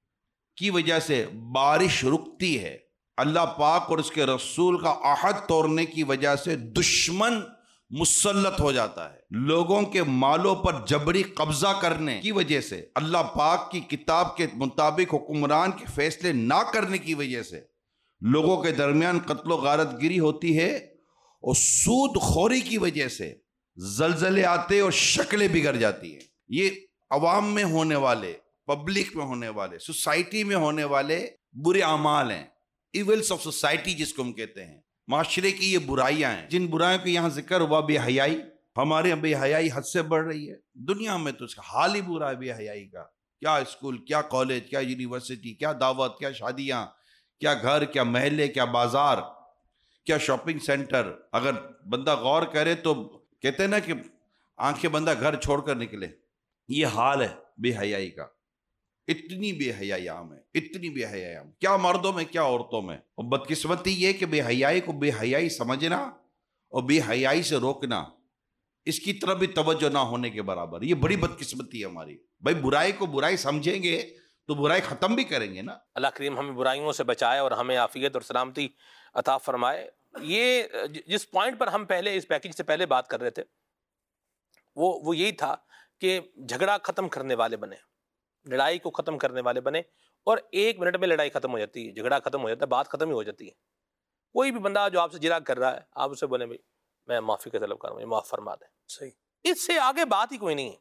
Speaker 10: کی وجہ سے بارش رکتی ہے. اللہ پاک اور اس کے رسول کا عہد توڑنے کی وجہ سے دشمن مسلط ہو جاتا ہے. لوگوں کے مالوں پر جبری قبضہ کرنے کی وجہ سے، اللہ پاک کی کتاب کے مطابق حکمران کے فیصلے نہ کرنے کی وجہ سے لوگوں کے درمیان قتل و غارت گری ہوتی ہے اور سود خوری کی وجہ سے زلزلے آتے اور شکلیں بگڑ جاتی ہیں. یہ عوام میں ہونے والے، پبلک میں ہونے والے، سوسائٹی میں ہونے والے برے اعمال ہیں. ایولز آف سوسائٹی جس کو ہم کہتے ہیں، معاشرے کی یہ برائیاں ہیں. جن برائیوں کا یہاں ذکر ہوا، بے حیائی. ہمارے یہاں بے حیائی حد سے بڑھ رہی ہے. دنیا میں تو اس کا حال ہی برا ہے بے حیائی کا. کیا اسکول، کیا کالج، کیا یونیورسٹی، کیا دعوت، کیا شادیاں، کیا گھر، کیا محلے، کیا بازار، کیا شاپنگ سینٹر. اگر بندہ غور کرے تو کہتے ہیں نا کہ آنکھیں بندہ گھر چھوڑ کر نکلے. یہ حال ہے بے حیائی کا. اتنی بے حیائی عام ہے، اتنی بے حیائی عام، کیا مردوں میں کیا عورتوں میں. اور بدقسمتی یہ کہ بے حیائی کو بے حیائی سمجھنا اور بے حیائی سے روکنا، اس کی طرف بھی توجہ نہ ہونے کے برابر. یہ بڑی بدقسمتی ہے ہماری. بھائی برائی کو برائی سمجھیں گے تو برائی ختم بھی کریں گے نا. اللہ
Speaker 2: کریم ہمیں برائیوں سے بچائے اور ہمیں عافیت اور سلامتی عطا فرمائے. یہ جس پوائنٹ پر ہم پہلے اس پیکج سے پہلے بات کر رہے تھے وہ وہ یہی تھا کہ جھگڑا ختم کرنے والے بنے، لڑائی کو ختم کرنے والے بنے. اور ایک منٹ میں لڑائی ختم ہو جاتی ہے، جھگڑا ختم ہو جاتا ہے، بات ختم ہی ہو جاتی ہے. کوئی بھی بندہ جو آپ سے جرا کر رہا ہے، آپ اسے بولیں بھائی میں معافی کا طلب کر رہا ہوں، معاف فرما دیں. صحیح. اس سے آگے بات ہی کوئی نہیں ہے.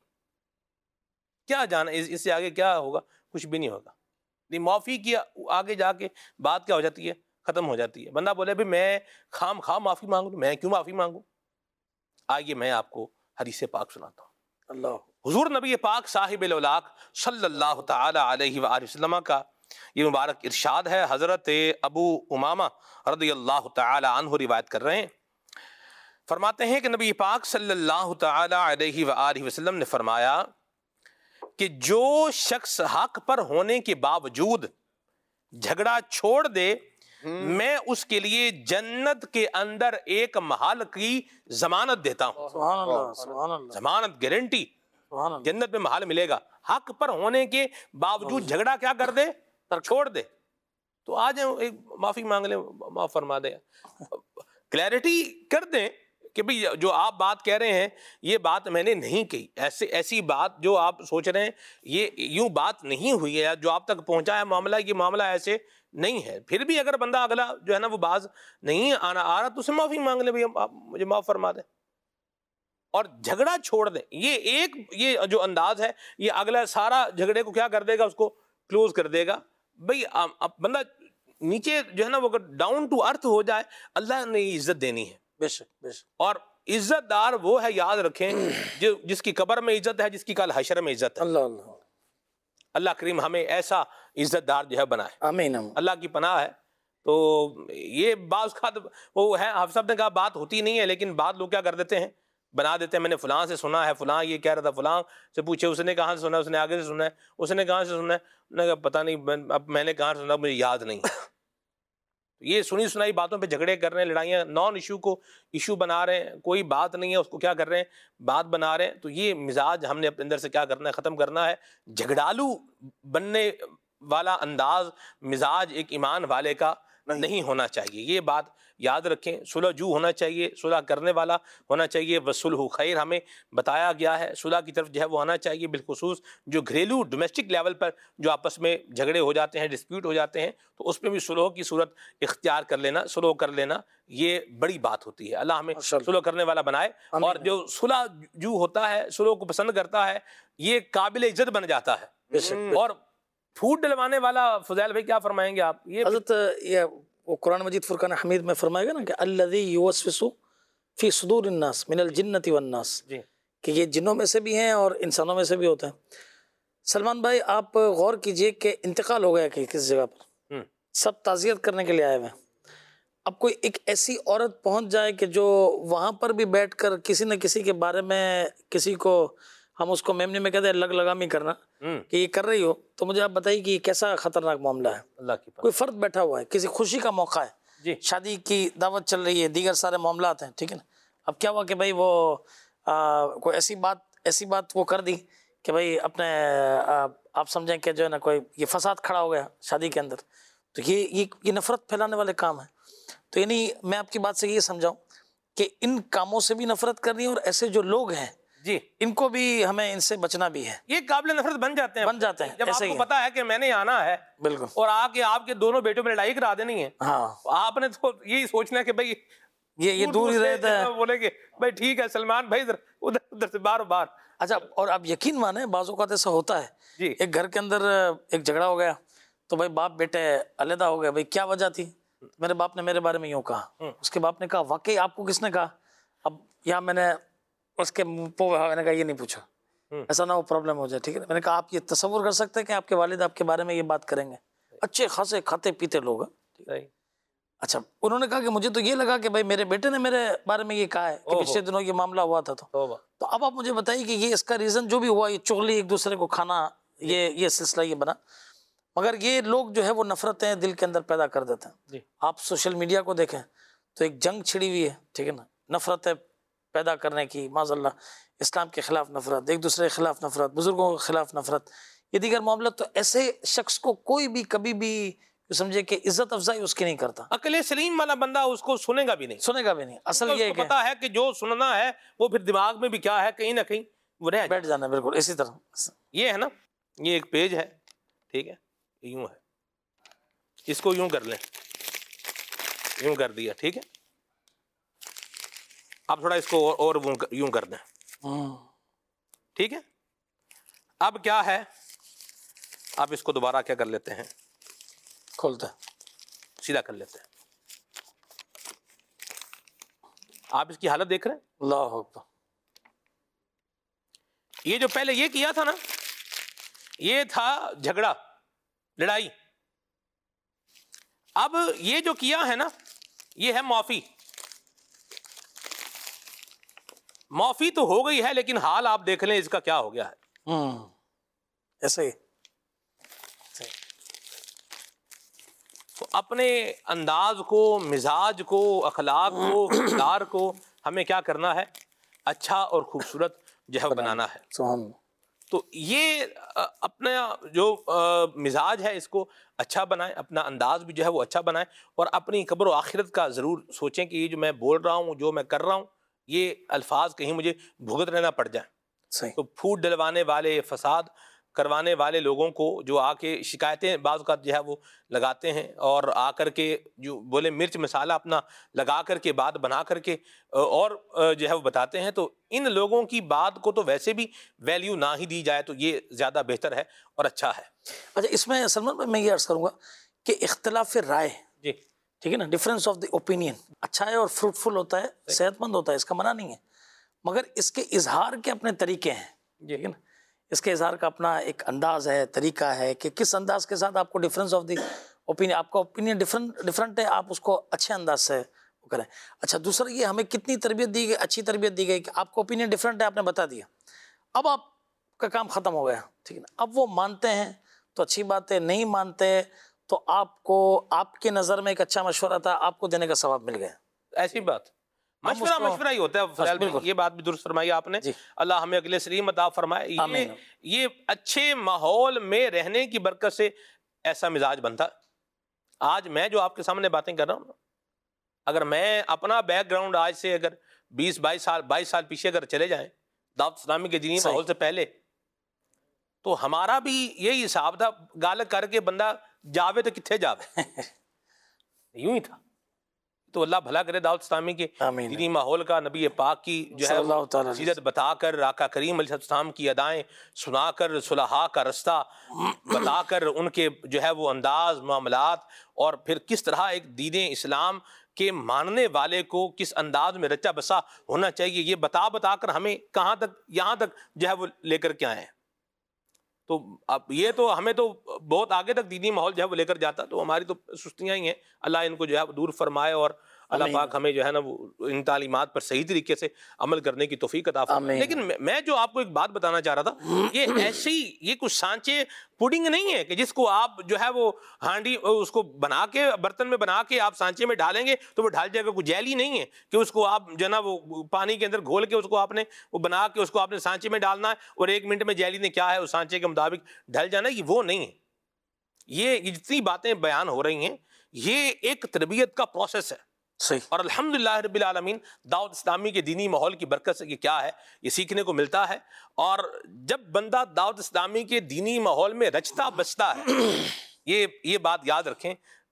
Speaker 2: کیا جانا اس سے آگے کیا ہوگا؟ کچھ بھی نہیں ہوگا. نہیں، معافی کی آگے جا کے بات کیا ہو جاتی ہے؟ ختم ہو جاتی ہے. بندہ بولے بھائی میں خام خام معافی مانگوں، میں کیوں معافی مانگوں؟ آئیے میں آپ کو حدیث پاک سناتا ہوں. اللہ حضور نبی پاک صاحب الاولاق صلی اللہ تعالی علیہ وآلہ وسلم کا یہ مبارک ارشاد ہے. حضرت ابو امامہ رضی اللہ تعالی عنہ روایت کر رہے ہیں. فرماتے ہیں کہ نبی پاک صلی اللہ تعالی علیہ وآلہ وسلم نے فرمایا کہ جو شخص حق پر ہونے کے باوجود جھگڑا چھوڑ دے، میں اس کے لیے جنت کے اندر ایک محل کی ضمانت دیتا ہوں. سبحان اللہ، سبحان اللہ. ضمانت، گارنٹی، جنت میں محل ملے گا. حق پر ہونے کے باوجود جھگڑا کیا کر دے؟ چھوڑ دے. تو آج ایک معافی مانگ لیں، معاف فرما دیں. کلیئرٹی کر دیں کہ بھئی جو آپ بات کہہ رہے ہیں یہ بات میں نے نہیں کہی. ایسے ایسی بات جو آپ سوچ رہے ہیں یہ یوں بات نہیں ہوئی ہے، جو آپ تک پہنچا ہے معاملہ، یہ معاملہ ایسے نہیں ہے. پھر بھی اگر بندہ اگلا جو ہے نا وہ باز نہیں آنا آ رہا تو اسے معافی مانگ لے، بھئی آپ مجھے معاف فرما دیں اور جھگڑا چھوڑ دیں. یہ ایک یہ جو انداز ہے یہ اگلا سارا جھگڑے کو کیا کر دے گا؟ اس کو کلوز کر دے گا. بھئی بندہ نیچے جو ہے نا وہ ڈاؤن ٹو ارتھ ہو جائے، اللہ نے یہ عزت دینی ہے. بے شک بے شک. اور عزت دار وہ ہے، یاد رکھیں، جو جس کی قبر میں عزت ہے، جس کی کل حشر میں عزت ہے. اللہ اللہ اللہ کریم ہمیں ایسا عزت دار جو ہے بنائے. آمین. اللہ کی پناہ ہے. تو یہ بعض کا وہ ہے، حافظ صاحب نے کہا بات ہوتی نہیں ہے، لیکن بعض لوگ کیا کر دیتے ہیں، بنا دیتے ہیں. میں نے فلاں سے سنا ہے، فلاں یہ کہہ رہا تھا، فلاں سے پوچھے اس نے کہاں سے سنا ہے، اس نے آگے سے سنا ہے، اس نے کہاں سے سنا ہے، میں نے کہا پتہ نہیں، اب میں نے کہاں سے سنا مجھے یاد نہیں. یہ سنی سنائی باتوں پہ جھگڑے کر رہے ہیں، لڑائیاں نان ایشو کو ایشو بنا رہے ہیں. کوئی بات نہیں ہے اس کو کیا کر رہے ہیں، بات بنا رہے ہیں. تو یہ مزاج ہم نے اپنے اندر سے کیا کرنا ہے، ختم کرنا ہے. جھگڑالو بننے والا انداز مزاج ایک ایمان والے کا نہیں ہونا چاہیے. یہ بات یاد رکھیں. صلح جو ہونا چاہیے، صلح کرنے والا ہونا چاہیے. وصلح خیر ہمیں بتایا گیا ہے، صلح کی طرف جو ہے وہ آنا چاہیے. بالخصوص جو گھریلو ڈومیسٹک لیول پر جو آپس میں جھگڑے ہو جاتے ہیں، ڈسپیوٹ ہو جاتے ہیں، تو اس میں بھی صلح کی صورت اختیار کر لینا، صلح کر لینا، یہ بڑی بات ہوتی ہے. اللہ ہمیں صلح کرنے والا بنائے. اور جو صلح جو ہوتا ہے، صلح کو پسند کرتا ہے، یہ قابل عزت بن جاتا ہے. اور پھوٹ ڈلوانے والا فضیل بھائی کیا فرمائیں گے آپ؟ یہ
Speaker 7: حضرت یہ وہ قرآن مجید فرقان حمید میں فرمائے گا نا کہ الذی یوسوس فی صدور الناس من الجنۃ والناس، کہ یہ جنوں میں سے بھی ہیں اور انسانوں میں سے بھی ہوتا ہے. سلمان بھائی آپ غور کیجئے کہ انتقال ہو گیا کہ کس جگہ پر، سب تعزیت کرنے کے لیے آئے ہوئے ہیں. اب کوئی ایک ایسی عورت پہنچ جائے کہ جو وہاں پر بھی بیٹھ کر کسی نہ کسی کے بارے میں کسی کو، ہم اس کو میمنی میں کہتے ہیں لگ لگامی کرنا، کہ یہ کر رہی ہو، تو مجھے آپ بتائیے کہ یہ کیسا خطرناک معاملہ ہے. اللہ کی کوئی فرد بیٹھا ہوا ہے، کسی خوشی کا موقع ہے، شادی کی دعوت چل رہی ہے، دیگر سارے معاملات ہیں، ٹھیک ہے نا. اب کیا ہوا کہ بھائی وہ کوئی ایسی بات ایسی بات وہ کر دی کہ بھائی اپنے آپ سمجھیں کہ جو ہے نا کوئی یہ فساد کھڑا ہو گیا شادی کے اندر. تو یہ یہ نفرت پھیلانے والے کام ہیں. تو یعنی میں آپ کی بات سے یہ سمجھاؤں کہ ان کاموں سے بھی نفرت کرنی ہے، اور ایسے جو لوگ ہیں جی ان کو بھی ہمیں ان سے بچنا بھی ہے.
Speaker 2: یہ قابل نفرت بن جاتے ہیں
Speaker 7: بن جاتے ہیں
Speaker 2: جب آپ کو پتا ہے کہ میں نے آنا ہے بالکل، اور آ کے آپ کے دونوں بیٹوں میں لڑائی کرا دینی ہے. ہاں آپ نے تو یہی سوچنا ہے کہ بھائی
Speaker 7: یہ یہ دور ہی رہتا ہے.
Speaker 2: بولیں گے بھائی ٹھیک ہے سلمان بھائی ادھر ادھر ادھر سے بار بار.
Speaker 7: اچھا اور آپ یقین مانیں بعض اوقات ایسا ہوتا ہے
Speaker 2: جی.
Speaker 7: ایک گھر کے اندر ایک جھگڑا ہو گیا تو بھائی باپ بیٹے علیحدہ ہو گئے. بھائی کیا وجہ تھی؟ میرے باپ نے میرے بارے میں یوں کہا. اس کے باپ نے کہا واقعی آپ کو کس نے کہا؟ اب یہاں میں نے اس کے منہ پہ میں نے کہا یہ نہیں پوچھا, ایسا نہ ہو پرابلم ہو جائے. ٹھیک ہے, میں نے کہا آپ یہ تصور کر سکتے ہیں کہ آپ کے والد آپ کے بارے میں یہ بات کریں گے؟ اچھے خاصے کھاتے پیتے لوگ ہیں. اچھا انہوں نے کہا کہ مجھے تو یہ لگا کہ بھائی میرے بیٹے نے میرے بارے میں یہ کہا ہے کہ پچھلے دنوں یہ معاملہ ہوا تھا. تو تو اب آپ مجھے بتائیے کہ یہ اس کا ریزن جو بھی ہوا, یہ چغلی ایک دوسرے کو کھانا, یہ یہ سلسلہ یہ بنا, مگر یہ لوگ جو ہے وہ نفرتیں دل کے اندر پیدا کر دیتے ہیں. آپ سوشل میڈیا کو دیکھیں تو ایک جنگ چھڑی ہوئی ہے, ٹھیک ہے نا, نفرتیں پیدا کرنے کی, معاذ اللہ اسلام کے خلاف نفرت, ایک دوسرے کے خلاف نفرت, بزرگوں کے خلاف نفرت, یہ دیگر معاملات. تو ایسے شخص کو کوئی بھی کبھی بھی سمجھے کہ عزت افزائی اس کی نہیں کرتا.
Speaker 2: عقل سلیم والا بندہ اس کو سنے گا بھی نہیں,
Speaker 7: سنے گا بھی نہیں. اصل یہ
Speaker 2: ہے پتا ہے کہ جو سننا ہے وہ پھر دماغ میں بھی کیا ہے, کہیں نہ کہیں وہ رہ
Speaker 7: بیٹھ جانا. بالکل اسی طرح
Speaker 2: یہ ہے نا, یہ ایک پیج ہے, ٹھیک ہے, یوں ہے, اس کو یوں کر لیں, یوں کر دیا, ٹھیک ہے. اب تھوڑا اس کو اور یوں کر دیں, ٹھیک ہے. اب کیا ہے, اب اس کو دوبارہ کیا کر لیتے ہیں,
Speaker 7: کھولتے ہیں,
Speaker 2: سیدھا کر لیتے ہیں. آپ اس کی حالت دیکھ رہے ہیں,
Speaker 7: اللہ اکبر.
Speaker 2: یہ جو پہلے یہ کیا تھا نا, یہ تھا جھگڑا, لڑائی. اب یہ جو کیا ہے نا, یہ ہے معافی. معافی تو ہو گئی ہے لیکن حال آپ دیکھ لیں اس کا کیا ہو گیا ہے.
Speaker 7: ایسے ہی
Speaker 2: تو اپنے انداز کو, مزاج کو, اخلاق کو, کردار کو ہمیں کیا کرنا ہے, اچھا اور خوبصورت جو ہے بنانا ہے. تو یہ اپنا جو مزاج ہے اس کو اچھا بنائیں, اپنا انداز بھی جو ہے وہ اچھا بنائیں, اور اپنی قبر و آخرت کا ضرور سوچیں کہ یہ جو میں بول رہا ہوں, جو میں کر رہا ہوں, یہ الفاظ کہیں مجھے بھگت رہنا پڑ جائیں. تو پھوٹ ڈلوانے والے, فساد کروانے والے لوگوں کو جو آ کے شکایتیں بعض اوقات جو ہے وہ لگاتے ہیں, اور آ کر کے جو بولے مرچ مسالہ اپنا لگا کر کے بات بنا کر کے اور جو ہے وہ بتاتے ہیں, تو ان لوگوں کی بات کو تو ویسے بھی ویلیو نہ ہی دی جائے تو یہ زیادہ بہتر ہے اور اچھا ہے.
Speaker 7: اچھا اس میں سلمان بھائی میں یہ عرض کروں گا کہ اختلاف رائے,
Speaker 2: جی
Speaker 7: ٹھیک ہے نا, ڈفرینس آف دی اوپینین اچھا ہے اور فروٹفل ہوتا ہے, صحت مند ہوتا ہے, اس کا منع نہیں ہے, مگر اس کے اظہار کے اپنے طریقے ہیں, ٹھیک ہے نا. اس کے اظہار کا اپنا ایک انداز ہے, طریقہ ہے کہ کس انداز کے ساتھ آپ کو ڈفرینس آف دی اوپینین, آپ کا اوپینین ڈفرنٹ ڈفرنٹ ہے, آپ اس کو اچھے انداز سے وہ کریں. اچھا دوسرا یہ ہمیں کتنی تربیت دی گئی, اچھی تربیت دی گئی کہ آپ کو اوپینین ڈفرنٹ ہے, آپ نے بتا دیا, اب آپ کا کام ختم ہو گیا, ٹھیک ہے نا. اب وہ مانتے ہیں تو اچھی بات ہے, نہیں مانتے تو آپ کو آپ کے نظر میں ایک اچھا مشورہ تھا, آپ کو دینے کا ثواب مل گیا.
Speaker 2: ایسی بات مشورہ مشورہ ہی ہوتا ہے. یہ بات بھی درست فرمائی آپ نے, اللہ ہمیں عقل سلیم عطا فرمائے. یہ یہ اچھے ماحول میں رہنے کی برکت سے ایسا مزاج بنتا. آج میں جو آپ کے سامنے باتیں کر رہا ہوں, اگر میں اپنا بیک گراؤنڈ آج سے اگر بیس بائیس سال بائیس سال پیچھے اگر چلے جائیں دعوت اسلامی کے دینی ماحول سے پہلے, تو ہمارا بھی یہی حساب تھا, گال کر کے بندہ جاوے تو کتنے جاوے, یوں ہی تھا. تو اللہ بھلا کرے دعوت اسلامی کے دینی ماحول کا, نبی پاک کی جو ہے سیرت بتا کر, آقا کریم علیہ السلام کی ادائیں سنا کر, صلحاء کا رستہ بتا کر, ان کے جو ہے وہ انداز, معاملات, اور پھر کس طرح ایک دین اسلام کے ماننے والے کو کس انداز میں رچا بسا ہونا چاہیے, یہ بتا بتا کر ہمیں کہاں تک, یہاں تک جو ہے وہ لے کر کے آئے ہیں. تو اب یہ تو ہمیں تو بہت آگے تک دینی ماحول جو ہے وہ لے کر جاتا, تو ہماری تو سستیاں ہی ہیں. اللہ ان کو جو ہے دور فرمائے, اور اللہ پاک ہمیں جو ہے نا وہ ان تعلیمات پر صحیح طریقے سے عمل کرنے کی توفیق عطا فرمائے. لیکن میں جو آپ کو ایک بات بتانا چاہ رہا تھا, یہ ایسی یہ کچھ سانچے پوڈنگ نہیں ہے کہ جس کو آپ جو ہے وہ ہانڈی اس کو بنا کے برتن میں بنا کے آپ سانچے میں ڈالیں گے تو وہ ڈھال جائے گا. کوئی جیلی نہیں ہے کہ اس کو آپ جو ہے نا وہ پانی کے اندر گھول کے اس کو آپ نے وہ بنا کے اس کو آپ نے سانچے میں ڈالنا ہے اور ایک منٹ میں جیلی نے کیا ہے اس سانچے کے مطابق ڈھل جانا. یہ وہ نہیں ہے. یہ جتنی باتیں بیان ہو رہی ہیں یہ ایک تربیت کا پروسیس ہے.
Speaker 7: صحیح.
Speaker 2: اور الحمدللہ رب العالمین دعوت اسلامی کے دینی ماحول کی برکت سے یہ کیا ہے, یہ سیکھنے کو ملتا ہے. اور جب بندہ دعوت اسلامی کے دینی ماحول میں رچتا بچتا ہے, یہ یہ بات یاد رکھیں,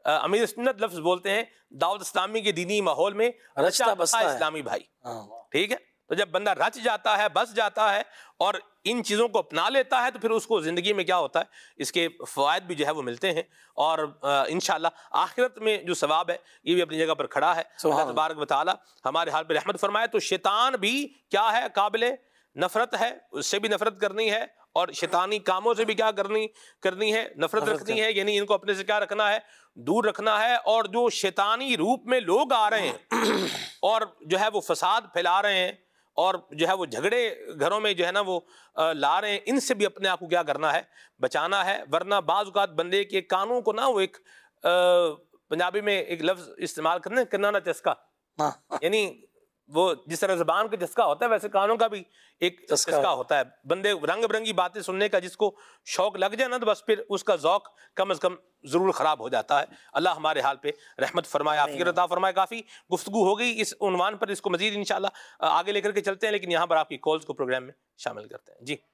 Speaker 2: امیر سنت لفظ بولتے ہیں دعوت اسلامی کے دینی ماحول میں رچا بسا اسلامی بھائی. ٹھیک ہے, تو جب بندہ رچ جاتا ہے, بس جاتا ہے اور ان چیزوں کو اپنا لیتا ہے تو پھر اس کو زندگی میں کیا ہوتا ہے, اس کے فوائد بھی جو ہے وہ ملتے ہیں, اور انشاءاللہ آخرت میں جو ثواب ہے یہ بھی اپنی جگہ پر کھڑا ہے. اللہ تبارک و تعالی ہمارے حال پہ رحمت فرمائے. تو شیطان بھی کیا ہے, قابل نفرت ہے, اس سے بھی نفرت کرنی ہے, اور شیطانی کاموں سے بھی کیا کرنی کرنی ہے, نفرت رکھنی ہے. یعنی ان کو اپنے سے کیا رکھنا ہے, دور رکھنا ہے. اور جو شیطانی روپ میں لوگ آ رہے ہیں اور جو ہے وہ فساد پھیلا رہے ہیں اور جو ہے وہ جھگڑے گھروں میں جو ہے نا وہ لا رہے ہیں, ان سے بھی اپنے آپ کو کیا کرنا ہے, بچانا ہے. ورنہ بعض اوقات بندے کے کانوں کو نا وہ ایک پنجابی میں ایک لفظ استعمال کرنے کرنا نا چسکا, یعنی وہ جس طرح زبان کا چسکا ہوتا ہے ویسے کانوں کا بھی ایک چسکا ہوتا ہے. بندے رنگ برنگی باتیں سننے کا جس کو شوق لگ جائے نا تو بس پھر اس کا ذوق کم از کم ضرور خراب ہو جاتا ہے. اللہ ہمارے حال پہ رحمت فرمائے, عافیت عطا فرمائے. کافی گفتگو ہو گئی اس عنوان پر, اس کو مزید انشاءاللہ آگے لے کر کے چلتے ہیں, لیکن یہاں پر آپ کی کالز کو پروگرام میں شامل کرتے ہیں. جی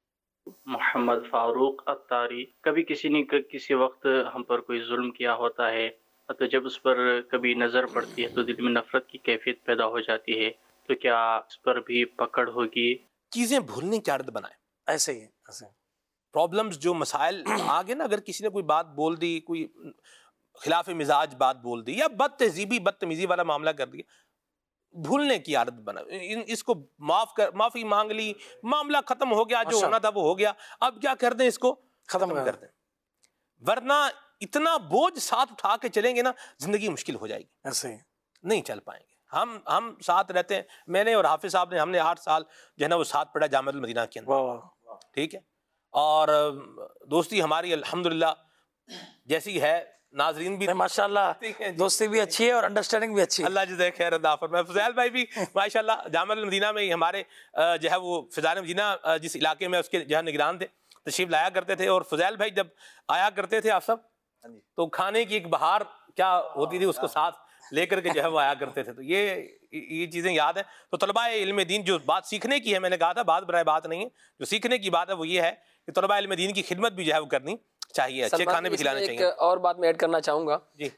Speaker 11: محمد فاروق اتاری. کبھی کسی نے کسی وقت ہم پر کوئی ظلم کیا ہوتا ہے تو جب اس پر کبھی نظر پڑتی ہے تو دل میں نفرت کی کیفیت پیدا ہو جاتی ہے, تو کیا اس پر بھی پکڑ ہوگی؟
Speaker 2: چیزیں بھولنے کی عادت بنائیں.
Speaker 7: ایسے ہی ایسے
Speaker 2: پرابلمز جو مسائل آگے نا, اگر کسی نے کوئی بات بول دی, کوئی خلاف مزاج بات بول دی, یا بد تہذیبی بدتمیزی والا معاملہ کر دیا, بھولنے کی عادت بنا, اس کو معاف کر معافی مانگ لی, معاملہ ختم ہو گیا, جو ہونا تھا وہ ہو گیا, اب کیا کر دیں, اس کو ختم کر دیں. ورنہ اتنا بوجھ ساتھ اٹھا کے چلیں گے نا, زندگی مشکل ہو جائے گی,
Speaker 7: ایسے
Speaker 2: نہیں چل پائیں گے. ہم ہم ساتھ رہتے ہیں, میں نے اور حافظ صاحب نے, ہم نے آٹھ سال جو ہے نا وہ ساتھ پڑھا جامعہ المدینہ کے اندر, ٹھیک ہے, اور دوستی ہماری الحمدللہ جیسی ہے, ناظرین بھی
Speaker 7: ماشاءاللہ دوستی بھی اچھی ہے اور انڈرسٹینڈنگ بھی اچھی ہے.
Speaker 2: اللہ جزائے خیر عطا فرمائے. فضیل بھائی بھی ماشاءاللہ جامعہ المدینہ میں ہمارے جو ہے وہ فضائل مدینہ جس علاقے میں اس کے جو ہے نگران تھے, تشریف لایا کرتے تھے. اور فضیل بھائی جب آیا کرتے تھے آپ سب تو کھانے کی ایک بہار کیا ہوتی تھی, اس کو ساتھ لے کر کے جو ہے وہ آیا کرتے تھے. تو یہ یہ چیزیں یاد ہیں. تو طلباء علم دین جو بات سیکھنے کی ہے, میں نے کہا تھا بات برائے بات نہیں ہے, جو سیکھنے کی بات ہے وہ یہ ہے کہ طلباء علم دین کی خدمت بھی جو ہے وہ کرنی چاہیے, اچھے کھانے بھی کھلانے چاہیے.
Speaker 8: ایک اور بات میں ایڈ کرنا چاہوں گا.
Speaker 2: جی,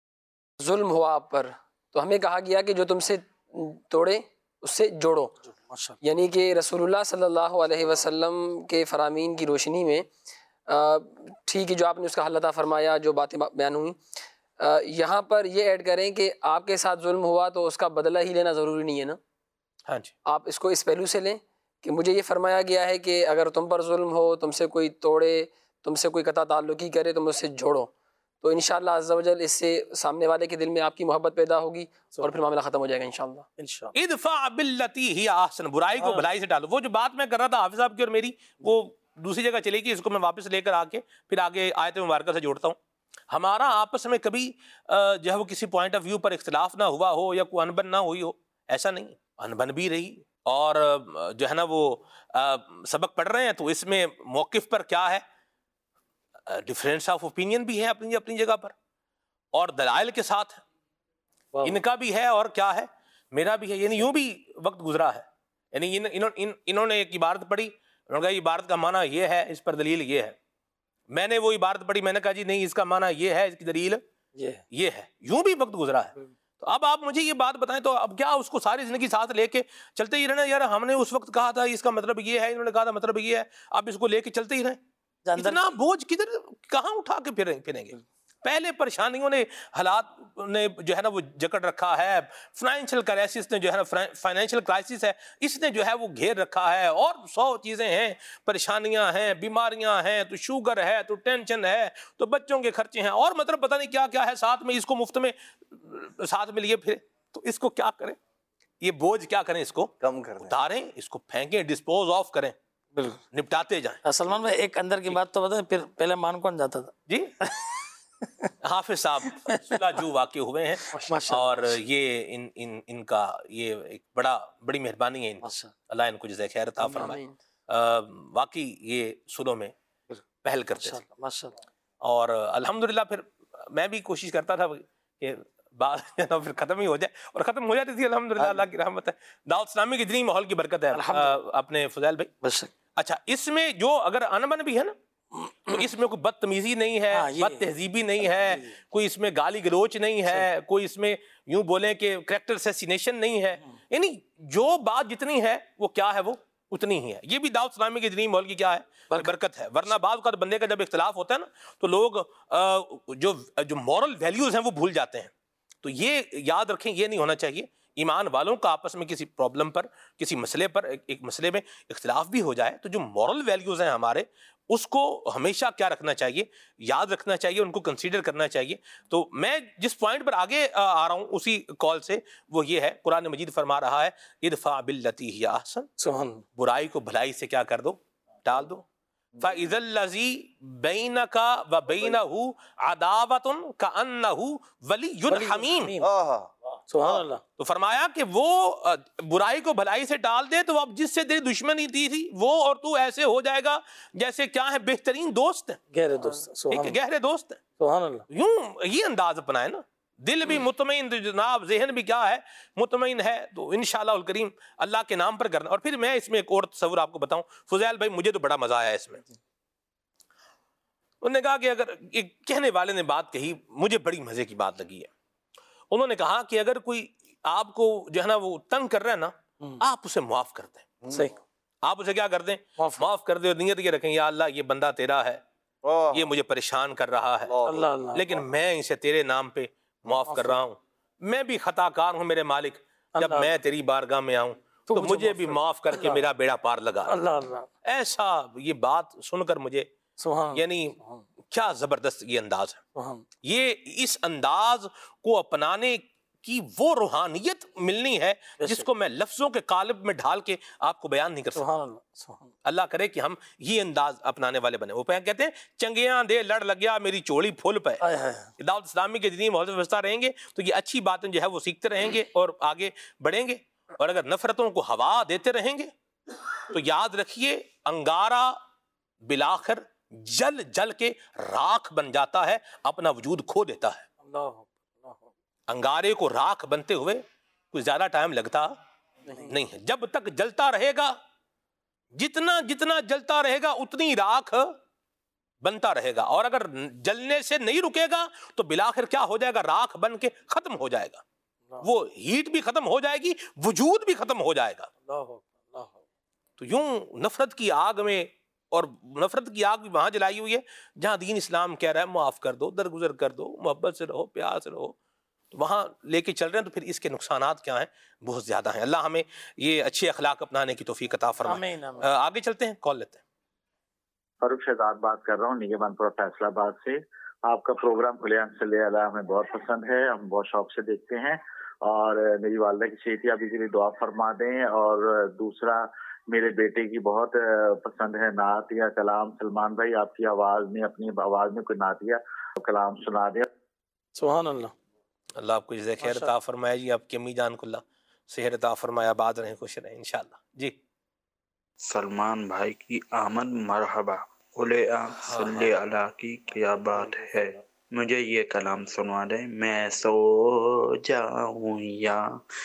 Speaker 8: ظلم ہوا آپ پر تو ہمیں کہا گیا کہ جو تم سے توڑے اس سے جوڑو, یعنی کہ رسول اللہ صلی اللہ علیہ وسلم کے فرامین کی روشنی میں ٹھیک ہے جو آپ نے اس کا حل عطا فرمایا, جو باتیں بیان ہوئیں, یہاں پر یہ ایڈ کریں کہ آپ کے ساتھ ظلم ہوا تو اس کا بدلہ ہی لینا ضروری نہیں ہے نا.
Speaker 2: ہاں جی,
Speaker 8: آپ اس کو اس پہلو سے لیں کہ مجھے یہ فرمایا گیا ہے کہ اگر تم پر ظلم ہو, تم سے کوئی توڑے, تم سے کوئی قطع تعلقی کرے تو مجھ سے جوڑو, تو انشاءاللہ عز و جل اس سے سامنے والے کے دل میں آپ کی محبت پیدا ہوگی اور پھر معاملہ ختم ہو جائے گا انشاءاللہ.
Speaker 2: ادفع باللتی ہی احسن, برائی کو بھلائی سے ٹالو. وہ جو بات میں کر رہا تھا حافظ صاحب کی اور میری, وہ دوسری جگہ چلے گی, اس کو میں واپس لے کر آ کے پھر آگے آیت مبارکہ سے جوڑتا ہوں. ہمارا آپس میں کبھی جو ہے وہ کسی پوائنٹ آف ویو پر اختلاف نہ ہوا ہو یا کوئی انبن نہ ہوئی ہو, ایسا نہیں. انبن بھی رہی, اور جو ہے نا وہ سبق پڑھ رہے ہیں تو اس میں موقف پر کیا ہے, ڈفرینس آف اوپینین بھی ہے اپنی اپنی جگہ پر, اور دلائل کے ساتھ ان کا بھی ہے اور کیا ہے میرا بھی ہے. یعنی یوں بھی وقت گزرا ہے. یعنی انہوں نے ایک عبارت پڑھی, انہوں نے کہا عبارت کا معنی یہ ہے, اس پر دلیل یہ ہے. میں نے وہ عبارت پڑھی, میں نے کہا جی نہیں, اس کا معنی یہ ہے, اس کی دلیل یہ ہے. یوں بھی وقت گزرا ہے. تو اب آپ مجھے یہ بات بتائیں, تو اب کیا اس کو ساری زندگی ساتھ لے کے چلتے ہی رہنا, یار ہم نے اس وقت کہا تھا اس کا مطلب یہ ہے, انہوں نے کہا تھا مطلب یہ ہے, اب اس کو لے کے چلتے ہی رہیں. اتنا بوجھ کدھر کہاں اٹھا کے پھریں پھریں گے. پہلے پریشانیوں نے, حالات نے جو ہے نا وہ جکڑ رکھا ہے, فائنینشیل کرائسس نے جو ہے نا فائنینشیل کرائسس ہے اس نے جو ہے وہ گھیر رکھا ہے, اور سو چیزیں ہیں, پریشانیاں ہیں, بیماریاں ہیں, تو شوگر ہے, تو ٹینشن ہے, تو بچوں کے خرچے ہیں, اور مطلب پتہ نہیں کیا کیا ہے ساتھ میں, اس کو مفت میں ساتھ میں لیے پھرے. تو اس کو کیا کریں, یہ بوجھ کیا کریں, اس کو
Speaker 9: کم کر دیں,
Speaker 2: اتاریں, اس کو پھینکیں, ڈسپوز آف کریں, نپٹاتے جائیں.
Speaker 7: سلمان بھائی ایک اندر کی بات تو بتائیں, پھر پہلے مان کون جاتا تھا؟
Speaker 2: جی حافظ صاحب صلح جو واقع ہوئے ہیں, اور یہ ان ان ان کا یہ ایک بڑا بڑی مہربانی ہے, اللہ ان کو جزائے خیر عطا فرمائے. واقعی یہ صلح میں پہل کرتے تھے, اور الحمدللہ پھر میں بھی کوشش کرتا تھا کہ بات پھر ختم ہی ہو جائے, اور ختم ہو جاتی تھی الحمدللہ, اللہ کی رحمت ہے. دعوت اسلامی کے دینی ماحول کی برکت ہے اپنے فضائل بھائی. اچھا, اس میں جو اگر انبن بھی ہے نا, تو اس میں کوئی بدتمیزی نہیں ہے, بد تہذیبی نہیں ہے, کوئی اس میں گالی گلوچ نہیں ہے, کوئی اس میں یوں بولیں کہ کریکٹر اسیسینیشن نہیں ہے. یعنی جو بات جتنی ہے وہ کیا ہے, وہ اتنی ہی ہے. یہ بھی دعوت اسلامی کے دینی ماحول کی کیا ہے, برکت ہے. ورنہ بعض اوقات بندے کا جب اختلاف ہوتا ہے نا تو لوگ جو جو مورل ویلیوز ہیں وہ بھول جاتے ہیں. تو یہ یاد رکھیں, یہ نہیں ہونا چاہیے. ایمان والوں کا آپس میں کسی پرابلم پر, کسی مسئلے پر, ایک مسئلے میں اختلاف بھی ہو جائے تو جو مورل ویلیوز ہیں ہمارے, اس کو ہمیشہ کیا رکھنا چاہیے, یاد رکھنا چاہیے, ان کو کنسیڈر کرنا چاہیے. تو میں جس پوائنٹ پر آگے آ رہا ہوں اسی کال سے, وہ یہ ہے, قرآن مجید فرما رہا ہے ادفع باللتی ہی احسن, برائی کو بھلائی سے کیا کر دو, ٹال دو. فَإِذَا الَّذِي بَيْنَكَ وَبَيْنَهُ عَدَاوَةٌ كَأَنَّهُ وَلِيٌّ حَمِيمٌ.
Speaker 7: سبحان اللہ.
Speaker 2: تو فرمایا کہ وہ برائی کو بھلائی سے ٹال دے تو اب جس سے تیری دشمنی تھی تھی وہ اور تو ایسے ہو جائے گا جیسے کیا ہے, بہترین دوست ہیں,
Speaker 7: گہرے دوست,
Speaker 2: گہرے دوست ہیں.
Speaker 7: سبحان اللہ.
Speaker 2: یوں یہ انداز اپنائے نا, دل بھی مطمئن جناب, ذہن بھی کیا ہے, مطمئن ہے. تو انشاءاللہ الکریم اللہ کے نام پر کرنا. اور پھر میں اس میں ایک اور تصور آپ کو بتاؤں. فضیل بھائی مجھے تو بڑا مزہ آیا اس میں. انہوں نے کہا کہ اگر ایک کہنے والے نے بات کہی, مجھے بڑی مزے کی بات لگی ہے. انہوں نے کہا کہ اگر کوئی آپ کو جو ہے نا وہ تنگ کر رہا ہے نا, آپ اسے معاف کر دیں.
Speaker 7: صحیح.
Speaker 2: آپ اسے کیا کر دیں, معاف کر دیں, اور نیت یہ رکھیں یا اللہ یہ بندہ تیرا ہے, یہ مجھے پریشان کر رہا ہے, لیکن میں اسے تیرے نام پہ معاف کر رہا ہوں. میں بھی خطا کار ہوں میرے مالک, جب میں تیری بارگاہ میں آؤں تو مجھے بھی معاف کر کے میرا بیڑا پار لگا. ایسا یہ بات سن کر مجھے یعنی کیا زبردست یہ انداز ہے. یہ اس انداز کو اپنانے کی وہ روحانیت ملنی ہے جس کو میں لفظوں کے قالب میں ڈھال کے آپ کو بیان نہیں کر سکتا. اللہ کرے کہ ہم یہ انداز اپنانے والے بنے. وہ کہتے ہیں چنگیاں دے لڑ لگیا میری چوڑی پھول پہ. دعوت اسلامی کے دینی ماحول میں وابستہ رہیں گے تو یہ اچھی باتیں جو ہے وہ سیکھتے رہیں گے اور آگے بڑھیں گے. اور اگر نفرتوں کو ہوا دیتے رہیں گے تو یاد رکھیے انگارہ بالآخر جل جل کے راکھ بن جاتا ہے, اپنا وجود کھو دیتا ہے. انگارے کو راکھ بنتے ہوئے کوئی زیادہ ٹائم لگتا نہیں ہے. جب تک جلتا رہے گا, جتنا جتنا جلتا رہے گا اتنی راکھ بنتا رہے گا. اور اگر جلنے سے نہیں رکے گا تو بالآخر کیا ہو جائے گا, راکھ بن کے ختم ہو جائے گا. وہ ہیٹ بھی ختم ہو جائے گی, وجود بھی ختم ہو جائے گا. تو یوں نفرت کی آگ میں, اور نفرت کی آگ بھی وہاں جلائی ہوئی ہے جہاں دین اسلام کہہ رہا ہے معاف کر دو, درگزر کر دو, محبت سے رہو, پیار سے رہو, تو وہاں لے کے چل رہے ہیں. تو پھر اس کے نقصانات کیا ہیں, بہت زیادہ ہیں. اللہ ہمیں یہ اچھے اخلاق اپنانے کی توفیق عطا فرمائے. آگے چلتے ہیں, کال لیتے ہیں.
Speaker 12: فاروق شہزاد بات کر رہا ہوں نگہبان پورہ فیصلہ آباد سے. آپ کا پروگرام کلیان صلی اللہ ہمیں بہت پسند ہے, ہم بہت شوق سے دیکھتے ہیں. اور میری والدہ کی صحت یابی کے لیے دعا فرما دیں. اور دوسرا میرے بیٹے کی بہت پسند ہے نعت یا کلام. سلمان بھائی آپ کی آواز میں, اپنی آواز میں کوئی نعت یا کلام سنا دیں.
Speaker 7: سبحان اللہ.
Speaker 2: اللہ آپ کو جزائے خیر عطا فرمائے جی. آپ کی امی جان کو اللہ صحت عطا فرمائے, آباد رہیں, خوش رہیں انشاءاللہ. جی
Speaker 5: سلمان بھائی کی آمد مرحبا, اولے آپ صلی اللہ کی کیا بات ہے. مجھے یہ کلام سنوا دیں. میں سو جاؤں یا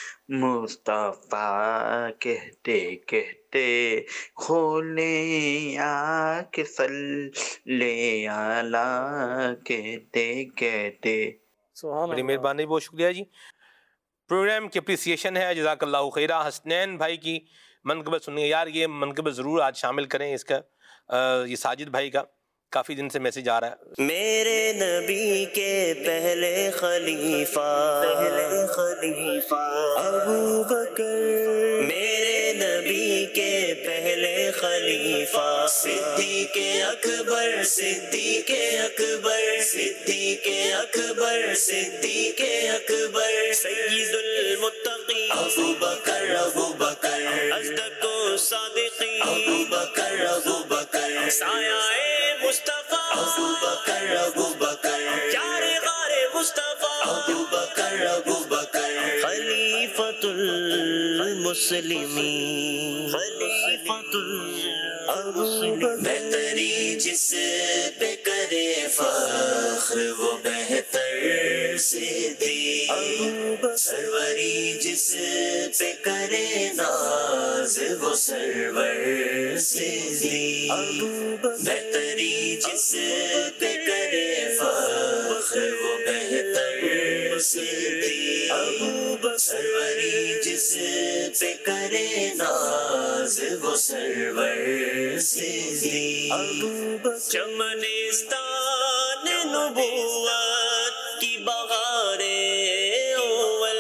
Speaker 5: مصطفیٰ کہتے کہتے کھولے آنکھ صلی اللہ کہتے کہتے.
Speaker 2: بڑی مہربانی, بہت شکریہ جی. پروگرام کی اپریسیشن ہے, جزاک اللہ خیرہ. حسنین بھائی کی منقبت سنیے یار, یہ منقبت ضرور آج شامل کریں. اس کا یہ ساجد بھائی کا کافی دن سے میسج آ رہا ہے.
Speaker 1: میرے نبی کے پہلے خلیفہ پہلے خلیفہ ابو بکر, میرے نبی کے پہلے خلیفہ صدیق اکبر, صدیق اکبر, صدیق اکبر, صدیق اکبر, سید المتقین ابو بکر, ابو بکر, اصدق الصادقین ابو بکر, ابو بکر, سایہ مصطفیٰ ابو بکر, ابو بکر, یار غار مصطفیٰ ابو بکر, ابو بکر, خلیفۃ المسلمین, خلیفۃ المسلمین, بہتری جس پہ کرے فخر وہ بہتر صدیق ابو بکر سروری جس پہ کرے ناز وہ سرور صدیق ابو بکر بہتری جس پہ کرے فخر وہ بہتر صدیق ابو بکر سروری جس پہ کرے ناز وہ سرور صدیق ابو بکر چمنستان نبوت کی بہاریں اول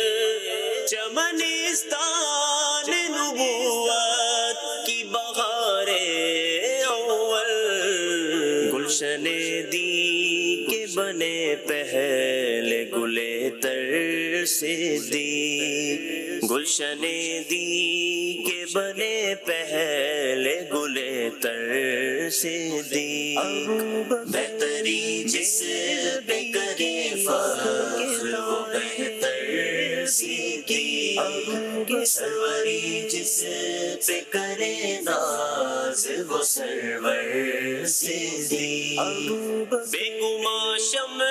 Speaker 1: چمنستان نبوت کی بہاریں اول گلشن دی کے بنے پہلے گلے تر صدیق گلشن دی کے بنے پہلے گلے تر صدیق بہتری جس پہ کرے فخر وہ بہتر صدیق سروری جس پہ کرے ناز وہ سرور صدیق بے گماں شمع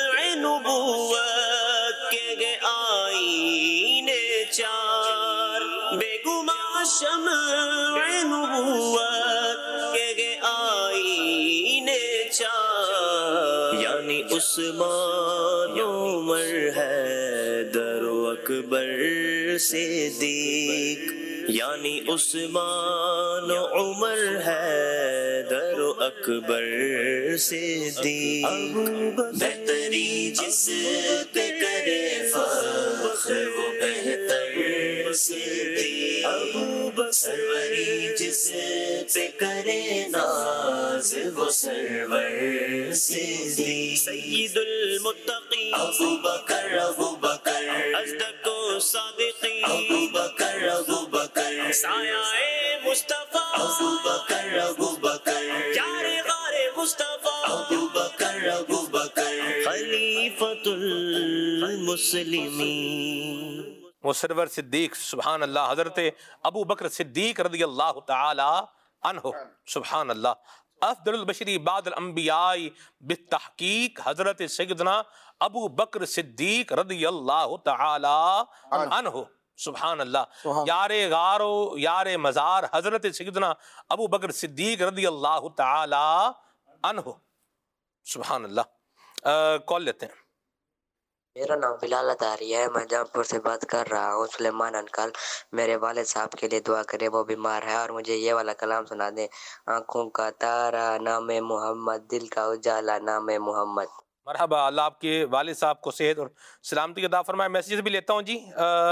Speaker 1: نبوت کے گے آئینے چار بے گماں شمع نبوت کے گے آئینے چار یعنی عثمان عمر حیدر و اکبر صدیق یعنی عثمان عمر حیدر و اکبر صدیق بہتری جس پہ کرے فخر وہ بہتر صدیق ابو بکر سروری جس پہ کرے ناز وہ سرور صدیق سید المتقین ابو بکر ابو بکر اصدق و صادقین ابو بکر ابو بکر سایہ مصطفیٰ ابو بکر ابو بکر یار غار مصطفیٰ ابو بکر ابو بکر خلیفۃ المسلمین
Speaker 2: وہ سرور صدیق سبحان اللہ حضرت ابو بکر صدیق رضی اللہ تعالی عنہ سبحان اللہ افضل البشری بعد الانبیاء بالتحقیق حضرت سیدنا ابو بکر صدیق رضی اللہ تعالی عنہ سبحان اللہ یار غار و یار مزار حضرت سیدنا ابو بکر صدیق رضی اللہ تعالی عنہ سبحان اللہ کال لیتے ہیں.
Speaker 13: میرا نام بلال اتاری ہے، میں جام پور سے بات کر رہا ہوں. سلیمان انکل میرے والد صاحب کے لیے دعا کرے، وہ بیمار ہے، اور مجھے یہ والا کلام سنا دیں. آنکھوں کا تارا نام محمد، دل کا اجالا نام محمد.
Speaker 2: مرحبا، اللہ آپ کے والد صاحب کو صحت اور سلامتی عطا فرمائے. میسیجز بھی لیتا ہوں جی.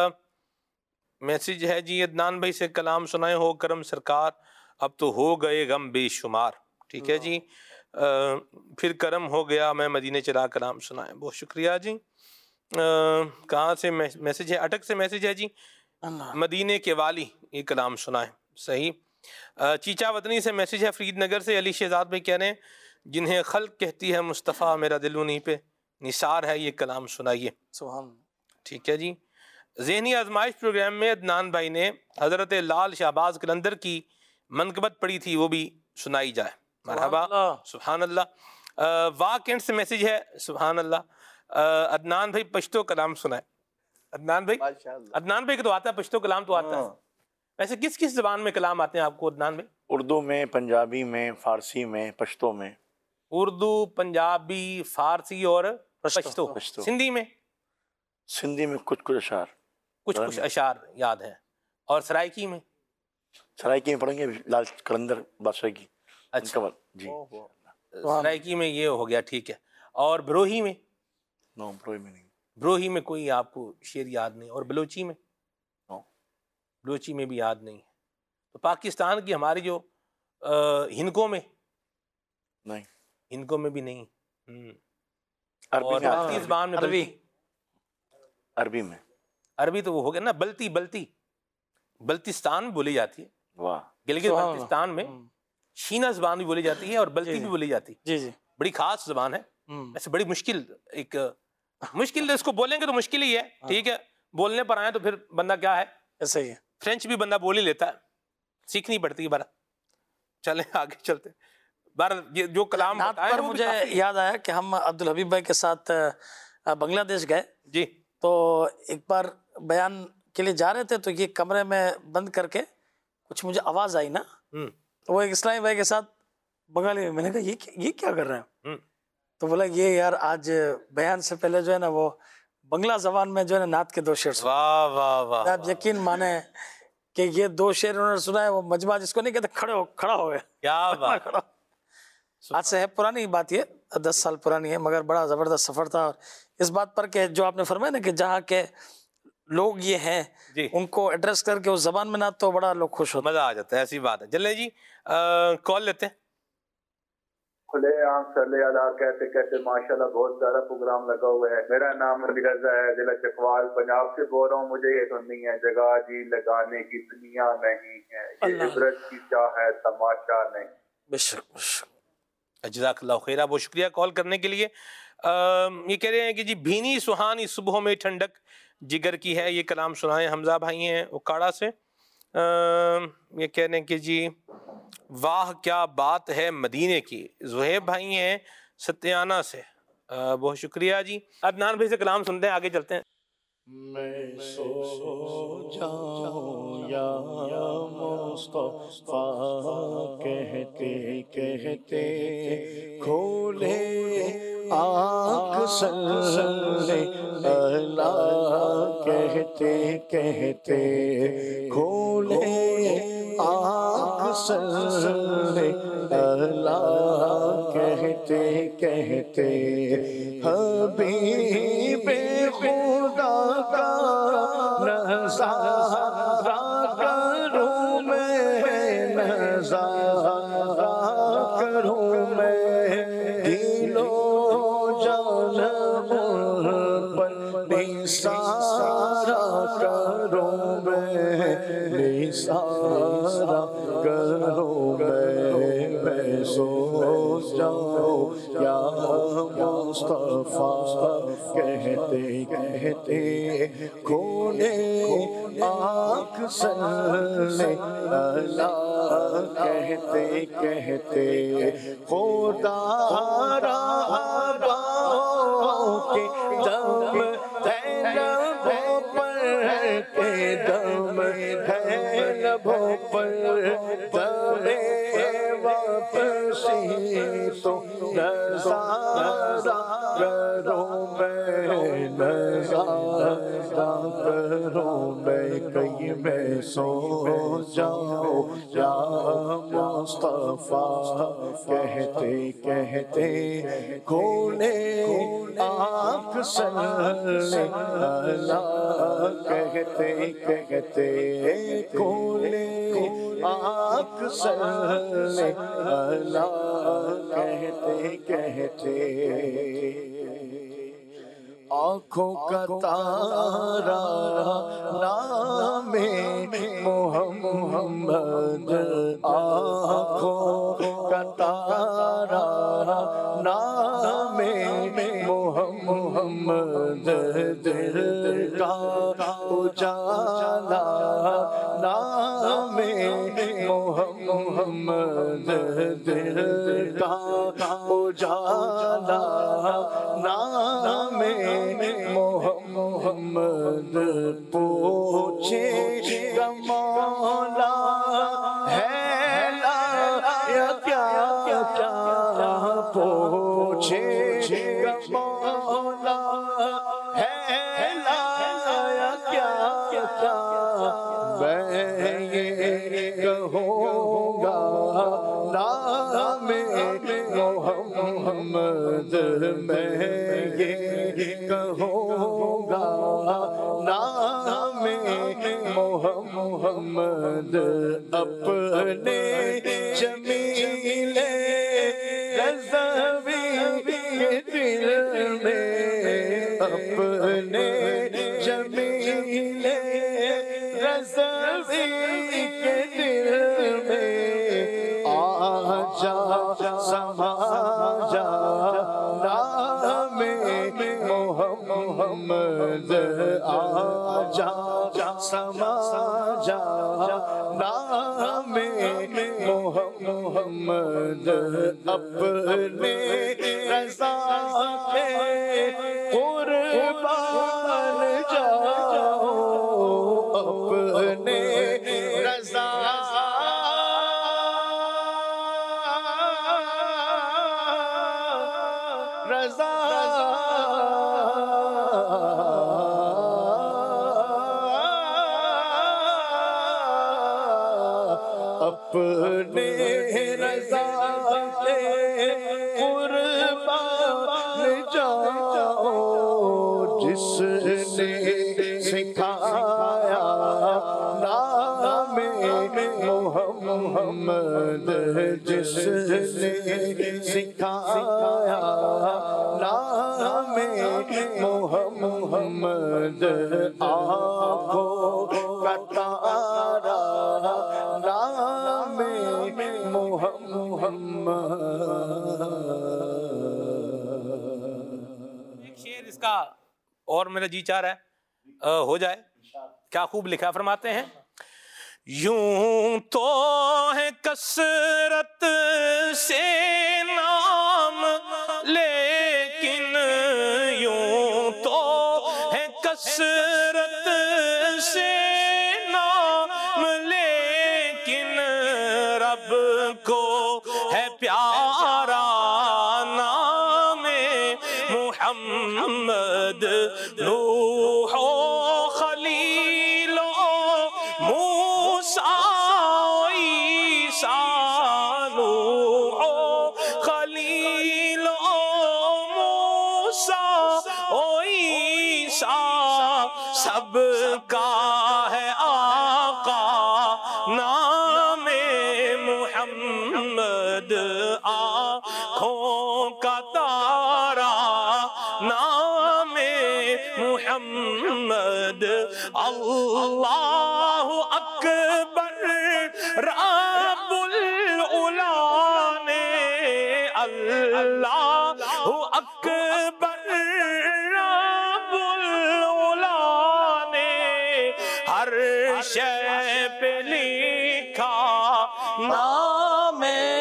Speaker 2: میسیج ہے جی عدنان بھائی سے کلام سنائے ہو کرم سرکار، اب تو ہو گئے غم بے شمار. ٹھیک ہے جی، پھر کرم ہو گیا میں مدینے چلا کلام سنائے. بہت شکریہ جی. کہاں سے میسیج ہے؟ اٹک سے میسیج ہے جی. مدینے کے والی یہ کلام سنائے. صحیح. چیچا وطنی سے میسیج ہے. فرید نگر سے علی شہزاد بھائی کہہ رہے ہیں جنہیں خلق کہتی ہے مصطفیٰ، میرا دل انہی پہ نثار ہے، یہ کلام سنائیے.
Speaker 7: سبحان.
Speaker 2: ٹھیک ہے جی. ذہنی آزمائش پروگرام میں عدنان بھائی نے حضرت لال شہباز قلندر کی منقبت پڑھی تھی، وہ بھی سنائی جائے. مرحبا، سبحان اللہ. واقعین سے میسیج ہے. سبحان اللہ. عدنان بھائی پشتو کلام سنائے. عدنان بھائی عدنان بھائی کو تو آتا ہے، پشتو کلام تو آتا ہے. ویسے کس کس زبان میں کلام آتے ہیں آپ کو عدنان بھائی؟
Speaker 14: اردو میں، پنجابی میں، فارسی میں، پشتو میں.
Speaker 2: اردو، پنجابی، فارسی اور پشتو. سندھی میں؟
Speaker 14: سندھی میں کچھ کچھ اشعار
Speaker 2: کچھ کچھ اشعار یاد ہیں. اور سرائکی میں؟
Speaker 14: سرائکی میں پڑھیں گے لال قلندر بادشاہ کی.
Speaker 2: اچھا
Speaker 14: جی.
Speaker 2: سرائکی میں یہ ہو گیا. ٹھیک ہے. اور بروہی میں؟
Speaker 14: نو، بروہی میں نہیں.
Speaker 2: بروہی میں کوئی آپ کو شعر یاد نہیں. اور بلوچی میں؟
Speaker 14: نو،
Speaker 2: بلوچی میں بھی یاد نہیں. تو پاکستان کی ہماری جو ہندکوں میں؟
Speaker 14: نہیں،
Speaker 2: ہندکوں میں بھی نہیں.
Speaker 14: عربی میں؟
Speaker 2: زبان میں؟ عربی
Speaker 14: عربی میں.
Speaker 2: عربی تو وہ ہو گیا نا بلتی. بلتی بلتستان بولی جاتی ہے.
Speaker 14: واہ.
Speaker 2: گلگت بلتستان میں شینا زبان بھی بولی جاتی ہے اور بلتی بھی بولی جاتی ہے.
Speaker 7: جی جی.
Speaker 2: بڑی خاص زبان ہے. ایسے بڑی مشکل، ایک مشکل، اس کو بولیں گے تو مشکل ہی ہے. ٹھیک ہے، بولنے پر آئے تو پھر بندہ کیا ہے،
Speaker 7: ایسا ہی ہے.
Speaker 2: فرینچ بھی بندہ بول ہی لیتا ہے، سیکھنی پڑتی ہے. بارہ چلیں آگے چلتے. بارہ جو کلام
Speaker 7: پر مجھے یاد آیا کہ ہم عبدالحبیب بھائی کے ساتھ بنگلہ دیش گئے
Speaker 2: جی،
Speaker 7: تو ایک بار بیان کے لیے جا رہے تھے تو یہ کمرے میں بند کر کے کچھ مجھے آواز آئی نا، تو وہ ایک اسلامی بھائی کے ساتھ بنگالی میں، میں نے کہا یہ یہ کیا کر رہے ہیں؟ تو بولا یہ یار آج بیان سے پہلے جو ہے نا وہ بنگلہ زبان میں جو ہے نا نعت کے دو شعر سنا۔
Speaker 2: واہ واہ واہ،
Speaker 7: آپ یقین مانیں کہ یہ دو شعر انہوں نے سنا ہے، وہ مجمع جس کو نہیں کہتے کھڑے ہو کھڑا ہو گئے۔
Speaker 2: کیا بات،
Speaker 7: آج سے ہے پرانی بات، یہ دس سال پرانی ہے، مگر بڑا زبردست سفر تھا۔ اور اس بات پر کہ جو آپ نے فرمایا نا کہ جہاں کے لوگ یہ ہیں ان کو ایڈریس کر کے اس زبان میں نہ تو بڑا لوگ خوش ہوتے،
Speaker 2: مزہ آ جاتا ہے، ایسی بات ہے۔ چلیں جی کال لیتے ہیں۔
Speaker 15: کھلے عام صلی اللہ کہتے کہتے ماشاءاللہ بہت سارا پروگرام لگا ہوا ہے۔ میرا نام علی رضا ہے، ضلع چکوال پنجاب سے بول رہا ہوں۔ مجھے یہ سننی ہے جگہ جی لگانے کی دنیا نہیں ہے، یہ عبرت کی چاہ ہے تماشا نہیں۔
Speaker 7: بے شک بے شک،
Speaker 2: جزاک اللہ خیرہ، بہت شکریہ کال کرنے کے لیے۔ یہ کہہ رہے ہیں کہ جی بھینی سہانی صبحوں میں ٹھنڈک جگر کی ہے، یہ کلام سنائیں۔ حمزہ بھائی ہیں اکاڑا سے، یہ کہہ رہے ہیں کہ جی واہ کیا بات ہے مدینے کی۔ زہیب بھائی ہیں ستیانہ سے، بہت شکریہ جی۔ عدنان بھائی سے کلام سنتے ہیں، آگے چلتے ہیں۔
Speaker 6: میں سو جاؤں یا مصطفیٰ کہتے کہتے کھولے آنکھ صلی اللہ کہتے کہتے کھولے آنکھ صلی اللہ کہتے کہتے حبیب خدا کا نظارہ کروں میں، نظارہ کروں میں، دل و جان پر نثارہ کروں میں، نثارہ کروں میں۔ میں سو جاؤں یا مصطفیٰ کہتے کہتے کھولے آنکھ صلی اللہ کہتے کہتے خدا را باؤں کے دم ہے لبوں پر، کے دم ہے لبوں پر، دم واپسی تو نظارہ کروں میں، نظارہ کروں میں، کہیں میں سو جاؤں یا مصطفیٰ کہتے کہتے کھولے آنکھ صلی اللہ کہتے کہتے کھولے آنکھ صلی اللہ کہتے کہتے آنکھوں کا تارا نام محمد، آنکھوں کا تارا نام محمد، دل کا اجالا نام محمد، دل کا اجالا نام محمد، پوچھے گا مولا ہے لا یا کیا کیا، پوچھے گا مولا ہے لا یا کیا کیا، میں یہ کہوں گا نام محمد، میں یہ کہوں گا نام محمد، اپنے جمیل رضوی کے دل میں، اپنے جمیل رضوی کے دل میں آ جا سما جا نام محمد، آ جا سما جا نام محمد۔ محمد اپنے رضا کے قربان جاؤ اپنے رضا رضا اپنے رضا کے قربان جاؤ جس نے سکھایا نام محمد جس نے سکھایا نام محمد آنکھوں کا تارا نام محمد.
Speaker 2: ایک شعر اس کا اور میرا جی چاہ رہا ہے ہو جائے. کیا خوب لکھا فرماتے ہیں یوں تو ہے کثرت سے نام لیکن یوں تو ہے کثرت سے نام لیکن رب کو ہے پیارا نام محمد. نوح و خلیل و موسیٰ عیسیٰ نوح و خلیل و موسیٰ عیسیٰ سب کا ہے آقا نام محمد. آنکھوں کا تارا نام محمد. اللہ اکبر رب العلا نے اللہ اکبر رب العلا نے ہر شے پہ لکھا نام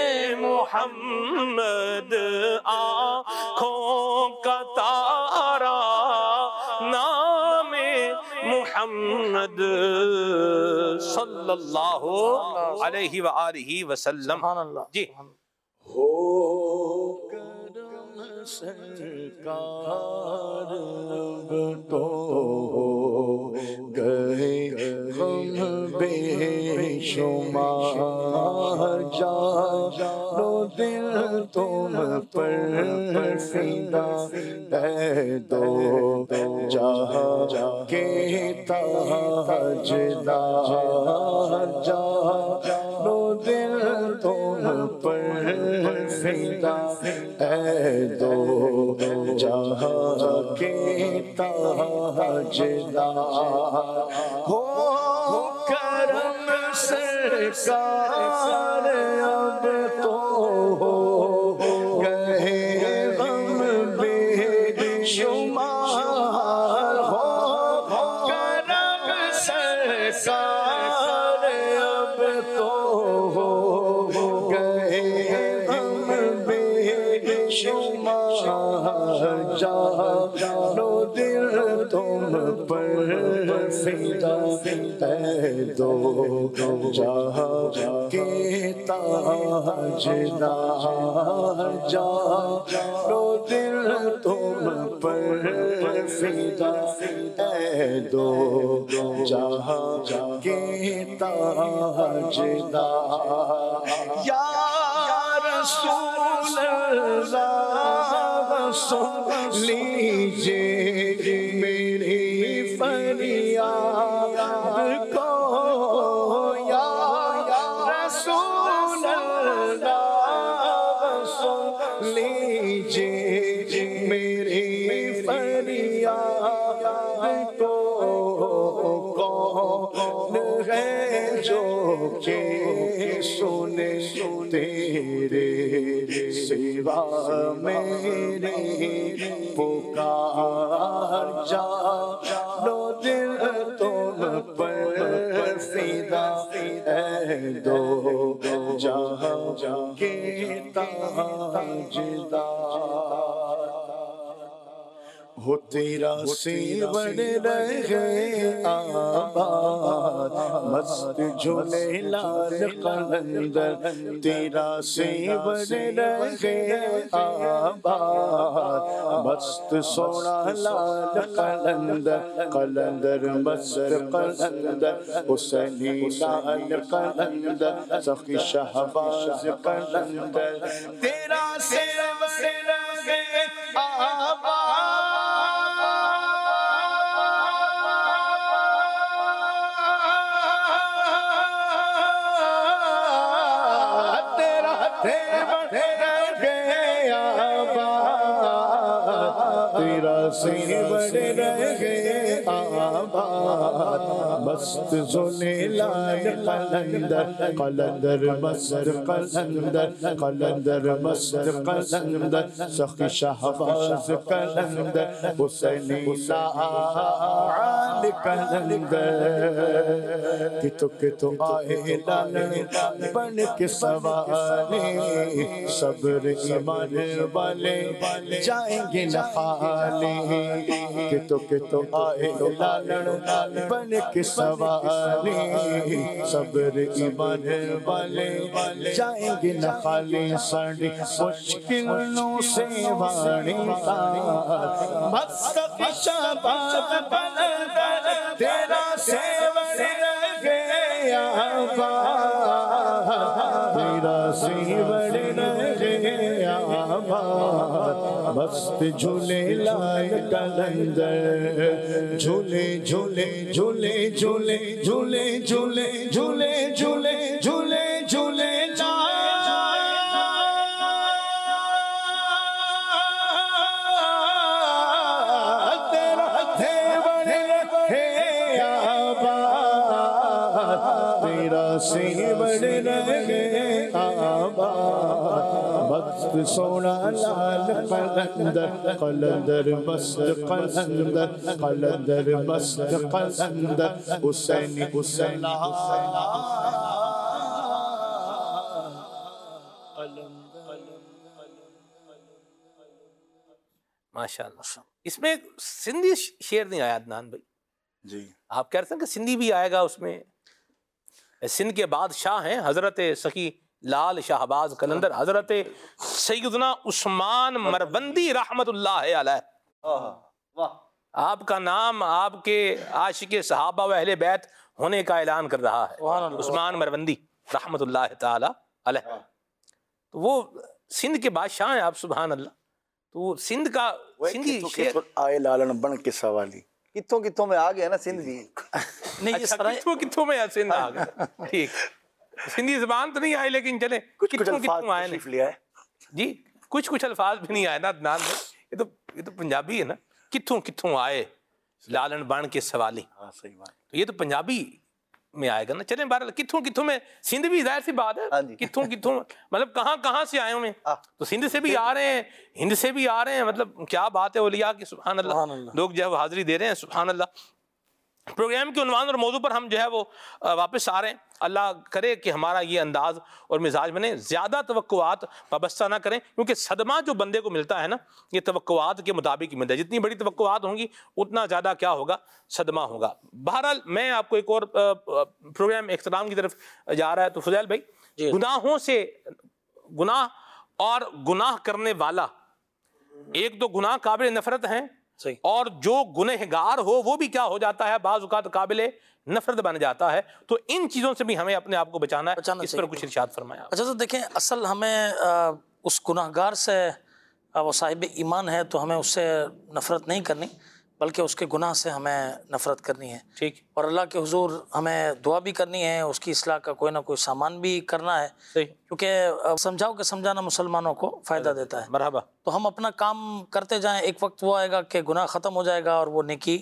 Speaker 2: محمد. آنکھوں کا تارا نام محمد صلی اللہ علیہ وآلہ وسلم. جی
Speaker 6: ہو کرم سرکار اب تو گئے ہم بے شمار جانو دل تم پر فدا ہے دو جہاں کے تاجدار جانو دل تم پر فدا ہے دو جہاں کے تاجدار. ہو کرم سرکار اب تو گئے غم بے شمار. ہو کرم سرکار اب تو گئے غم بے شمار جانو دل تم پر فدا ہے دو جہاں کے تاجدار جانو دل تم پر فدا ہے دو جہاں کے تاجدار. یا رسول اللہ سن لیجیے میری فریاد کو. یا رسول اللہ سن لیجیے میری فریاد کو. کون ہے جو کہ سنے تیرے سوا میری پکار جانو دل تم پر فدا ہے دو جہاں کے تاجدار ہو تیرا سیون رہے آباد مست جھولے لال قلندر تیرا سیون رہے آباد مست سونا لال قلندر قلندر مست قلندر حسینی لال قلندر سخی شہباز قلندر تیرا سیون رہے آباد تیرا سیون رہے آباد مست زلے لال قلندر قلندر مست قلندر قلندر مست قلندر سخی شہباز قلندر حسینی لال قلندر کتو کتو آئے لالن بن کے سوالے صبر ایمان والے جائیں گے نخالے کتو کتو آئے لالن بن کے سوالے صبر ایمان والے جائیں گے نخالے ساڑی مشکلوں سے وانی تار مستق شہباز قلندر تیرا سیون رہے آباد تیرا سیون رہے آباد مست جھولے لال قلندر جھولے جھولے جھولے جھولے جھولے جھولے جھولے جھولے جھولے جھولے سیون رہے آباد مست سونا لال قلندر قلندر مست قلندر قلندر مست قلندر حسینی حسین
Speaker 2: ماشاء اللہ. اس میں سندھی شعر نہیں آیا عدنان بھائی
Speaker 9: جی
Speaker 2: آپ کہہ رہے ہیں کہ سندھی بھی آئے گا اس میں. سندھ کے بادشاہ ہیں حضرت سخی لال شہباز قلندر حضرت سیدنا عثمان مروندی رحمت اللہ علیہ. آپ کا نام آپ کے عاشق صحابہ و اہل بیت ہونے کا اعلان کر رہا ہے عثمان مروندی رحمت اللہ تعالی علیہ. تو وہ سندھ کے بادشاہ ہیں آپ سبحان اللہ. تو سندھ کا سندھی شعر
Speaker 14: آئے لالن بن کے سوالی
Speaker 9: کتوں کتوں میں آ گیا نا سندھ بھی
Speaker 2: نہیں کتوں کتوں میں سندھ آ گیا ٹھیک. سندھی زبان تو نہیں آئی لیکن چلے کتوں کتوں آئے نا جی کچھ کچھ الفاظ بھی نہیں آئے نا عدنان میں. یہ تو یہ تو پنجابی ہے نا. کتوں کتوں آئے لالن بن کے سوالی تو یہ تو پنجابی میں آئے گا نا. چلیں بہرحال کتوں کتوں میں سندھ بھی ظاہر سی بات ہے کتوں کتوں مطلب کہاں کہاں سے آئے ہوئے تو سندھ سے بھی آ رہے ہیں ہند سے بھی آ رہے ہیں. مطلب کیا بات ہے اولیاء کی سبحان اللہ. لوگ جو ہے وہ حاضری دے رہے ہیں سبحان اللہ. پروگرام کے عنوان اور موضوع پر ہم جو ہے وہ واپس آ رہے ہیں. اللہ کرے کہ ہمارا یہ انداز اور مزاج بنے. زیادہ توقعات وابستہ نہ کریں کیونکہ صدمہ جو بندے کو ملتا ہے نا یہ توقعات کے مطابق ہی ملتا ہے. جتنی بڑی توقعات ہوں گی اتنا زیادہ کیا ہوگا صدمہ ہوگا. بہرحال میں آپ کو ایک اور پروگرام اختتام کی طرف جا رہا ہے. تو فضیل بھائی گناہوں سے گناہ اور گناہ کرنے والا ایک تو گناہ قابل نفرت ہیں اور جو گنہگار ہو وہ بھی کیا ہو جاتا ہے بعض اوقات قابل نفرت بن جاتا ہے. تو ان چیزوں سے بھی ہمیں اپنے آپ کو بچانا ہے. اس پر کچھ ارشاد فرمایا.
Speaker 7: اچھا تو دیکھیں اصل ہمیں اس گناہگار سے وہ صاحب ایمان ہے تو ہمیں اس سے نفرت نہیں کرنی بلکہ اس کے گناہ سے ہمیں نفرت کرنی ہے.
Speaker 2: ٹھیک.
Speaker 7: اور اللہ کے حضور ہمیں دعا بھی کرنی ہے اس کی اصلاح کا کوئی نہ کوئی سامان بھی کرنا ہے.
Speaker 2: صحیح.
Speaker 7: کیونکہ سمجھاؤ کہ سمجھانا مسلمانوں کو فائدہ دیتا ہے.
Speaker 2: مرحبا.
Speaker 7: تو ہم اپنا کام کرتے جائیں ایک وقت وہ آئے گا کہ گناہ ختم ہو جائے گا اور وہ نیکی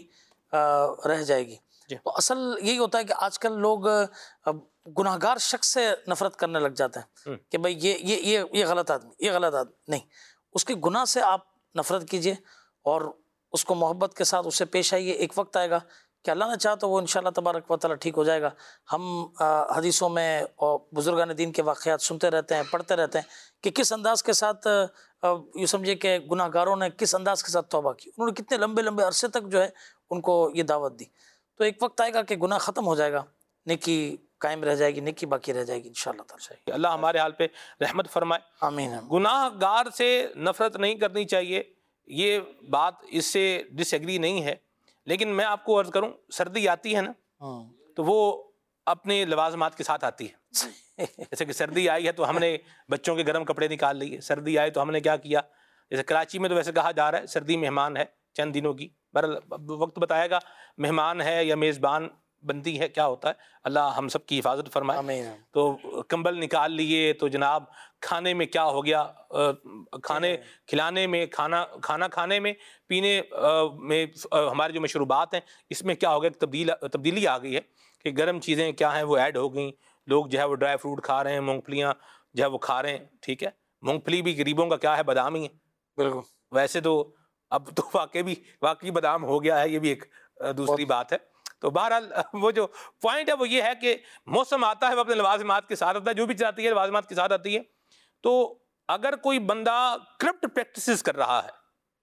Speaker 7: رہ جائے گی. تو اصل یہی ہوتا ہے کہ آج کل لوگ گناہگار شخص سے نفرت کرنے لگ جاتے ہیں کہ بھائی یہ یہ یہ یہ غلط آدمی یہ غلط آدمی. نہیں اس کے گناہ سے آپ نفرت کیجئے اور اس کو محبت کے ساتھ اس سے پیش آئیے. ایک وقت آئے گا کہ اللہ نے چاہا تو وہ انشاءاللہ تبارک و تعالی ٹھیک ہو جائے گا۔ ہم حدیثوں میں اور بزرگان دین کے واقعات سنتے رہتے ہیں، پڑھتے رہتے ہیں کہ کس انداز کے ساتھ یوں سمجھے کہ گناہ گاروں نے کس انداز کے ساتھ توبہ کی، انہوں نے کتنے لمبے لمبے عرصے تک جو ہے ان کو یہ دعوت دی۔ تو ایک وقت آئے گا کہ گناہ ختم ہو جائے گا، نیکی قائم رہ جائے گی، نیکی باقی رہ جائے گی انشاءاللہ تعالی۔
Speaker 2: اللہ ہمارے حال پہ رحمت فرمائے،
Speaker 7: آمین۔
Speaker 2: گناہ گار سے نفرت نہیں کرنی چاہیے، یہ بات اس سے ڈس ایگری نہیں ہے، لیکن میں آپ کو عرض کروں، سردی آتی ہے نا تو وہ اپنے لوازمات کے ساتھ آتی ہے۔ جیسے کہ سردی آئی ہے تو ہم نے بچوں کے گرم کپڑے نکال لیے، سردی آئی تو ہم نے کیا کیا، جیسے کراچی میں تو ویسے کہا جا رہا ہے سردی مہمان ہے چند دنوں کی، بہرحال وقت بتائے گا مہمان ہے یا میزبان بنتی ہے کیا ہوتا ہے، اللہ ہم سب کی حفاظت فرمائے۔ تو کمبل نکال لیے تو جناب کھانے میں کیا ہو گیا، کھانے کھلانے میں، کھانا کھانا کھانے میں، پینے میں ہمارے جو مشروبات ہیں اس میں کیا ہو گیا، تبدیل تبدیلی آ گئی ہے کہ گرم چیزیں کیا ہیں وہ ایڈ ہو گئیں، لوگ جو ہے وہ ڈرائی فروٹ کھا رہے ہیں، مونگ پھلیاں جو ہے وہ کھا رہے ہیں، ٹھیک ہے، مونگ پھلی بھی غریبوں کا کیا ہے، بادام ہی ہے
Speaker 7: بالکل،
Speaker 2: ویسے تو اب تو واقعی بھی واقعی بادام ہو گیا ہے، یہ بھی ایک دوسری بات ہے۔ تو بہرحال وہ جو پوائنٹ ہے وہ یہ ہے کہ موسم آتا ہے وہ اپنے لوازمات کے ساتھ آتا ہے، جو بھی چاہتی ہے لوازمات کے ساتھ آتی ہے۔ تو اگر کوئی بندہ کرپٹ پریکٹسز کر رہا ہے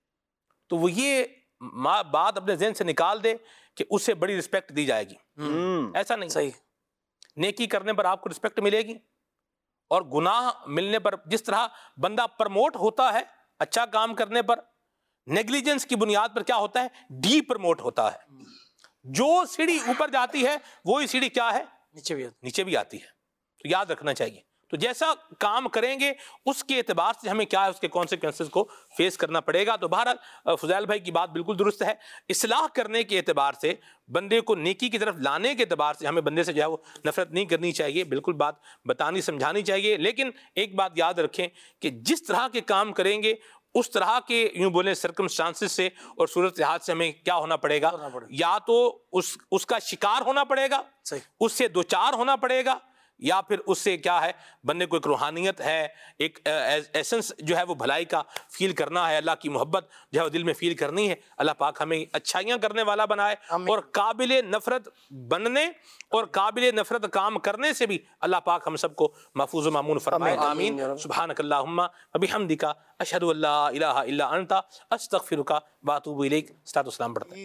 Speaker 2: تو وہ یہ بات اپنے ذہن سے نکال دے کہ اس سے بڑی رسپیکٹ دی جائے گی، ایسا نہیں،
Speaker 7: صحیح،
Speaker 2: نیکی کرنے پر آپ کو رسپیکٹ ملے گی، اور گناہ ملنے پر جس طرح بندہ پرموٹ ہوتا ہے اچھا کام کرنے پر، نیگلیجنس کی بنیاد پر کیا ہوتا ہے، ڈی پرموٹ ہوتا ہے۔ جو سیڑھی اوپر جاتی ہے وہی سیڑھی کیا ہے،
Speaker 7: نیچے بھی
Speaker 2: نیچے بھی آتی ہے، تو یاد رکھنا چاہیے۔ تو جیسا کام کریں گے اس کے اعتبار سے ہمیں کیا ہے، اس کے کانسیکوینسز کو فیس کرنا پڑے گا۔ تو بہرحال فضیل بھائی کی بات بالکل درست ہے، اصلاح کرنے کے اعتبار سے، بندے کو نیکی کی طرف لانے کے اعتبار سے ہمیں بندے سے جو ہے وہ نفرت نہیں کرنی چاہیے، بالکل بات بتانی سمجھانی چاہیے، لیکن ایک بات یاد رکھیں کہ جس طرح کے کام کریں گے اس طرح کے یوں بولیں سرکمسٹانسز سے اور صورتحال سے ہمیں کیا ہونا پڑے گا، یا تو اس اس کا شکار ہونا پڑے گا، اس سے دوچار ہونا پڑے گا، یا پھر اس سے کیا ہے بندے کو ایک روحانیت ہے، ایک ایسنس جو ہے وہ بھلائی کا فیل کرنا ہے، اللہ کی محبت جو ہے وہ دل میں فیل کرنی ہے۔ اللہ پاک ہمیں اچھائیاں کرنے والا بنائے، اور قابل نفرت بننے اور قابل نفرت کام کرنے سے بھی اللہ پاک ہم سب کو محفوظ و مامون فرمائے، آمین۔ سبحانک اللہم و بحمدک، اشہد ان لا الہ الا انت، استغفرک و اتوب الیک۔ صلاۃ و سلام پڑھتے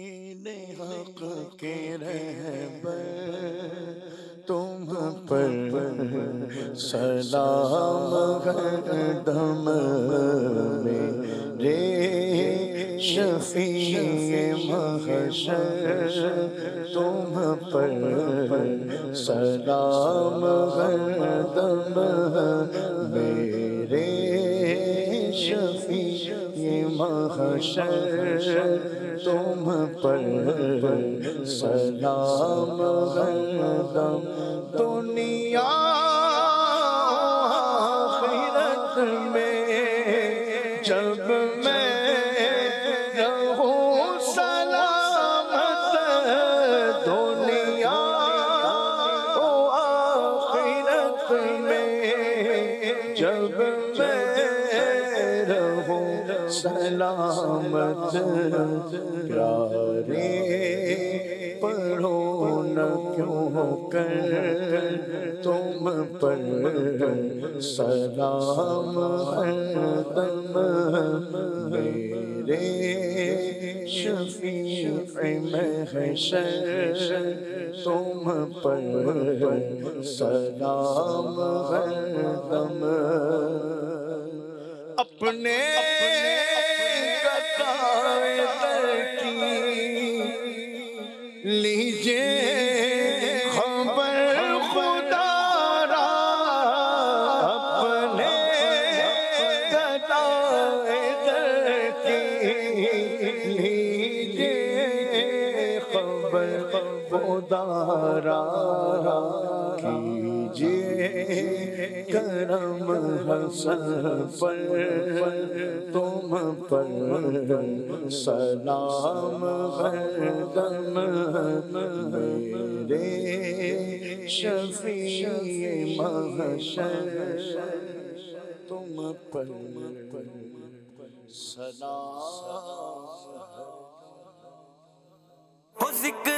Speaker 6: تم پر سلام ہر دم میرے شفیع محشر، تم پر سلام ہر دم میرے شفیع محشر، تم پر سلام ہر دم دنیا آخرت میں جب میں رہوں سلامت، دنیا آخرت میں جب میں رہوں سلامت، پیارے پڑھو نہ کیوں کر تم پر سلام ہر دم میرے شفیع محشر، تم پر سلام ہر دم اپنے لیجے خبر خدا را، اپنے در کی لیجے خبر خدا را، کیجے کرم حسن پر تم پر سلام ہر دم میرے شفیع محشر، تم پر سلام
Speaker 1: ہو ذکر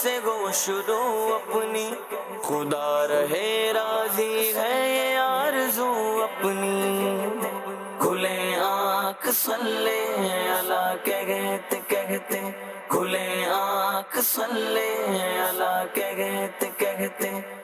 Speaker 1: سے گو شروع اپنی، خدا رہے راضی ہے یہ آرزو اپنی، کھلے آنکھ صلی اللہ کہتے کہتے، کھلے آنکھ صلی اللہ کہتے کہتے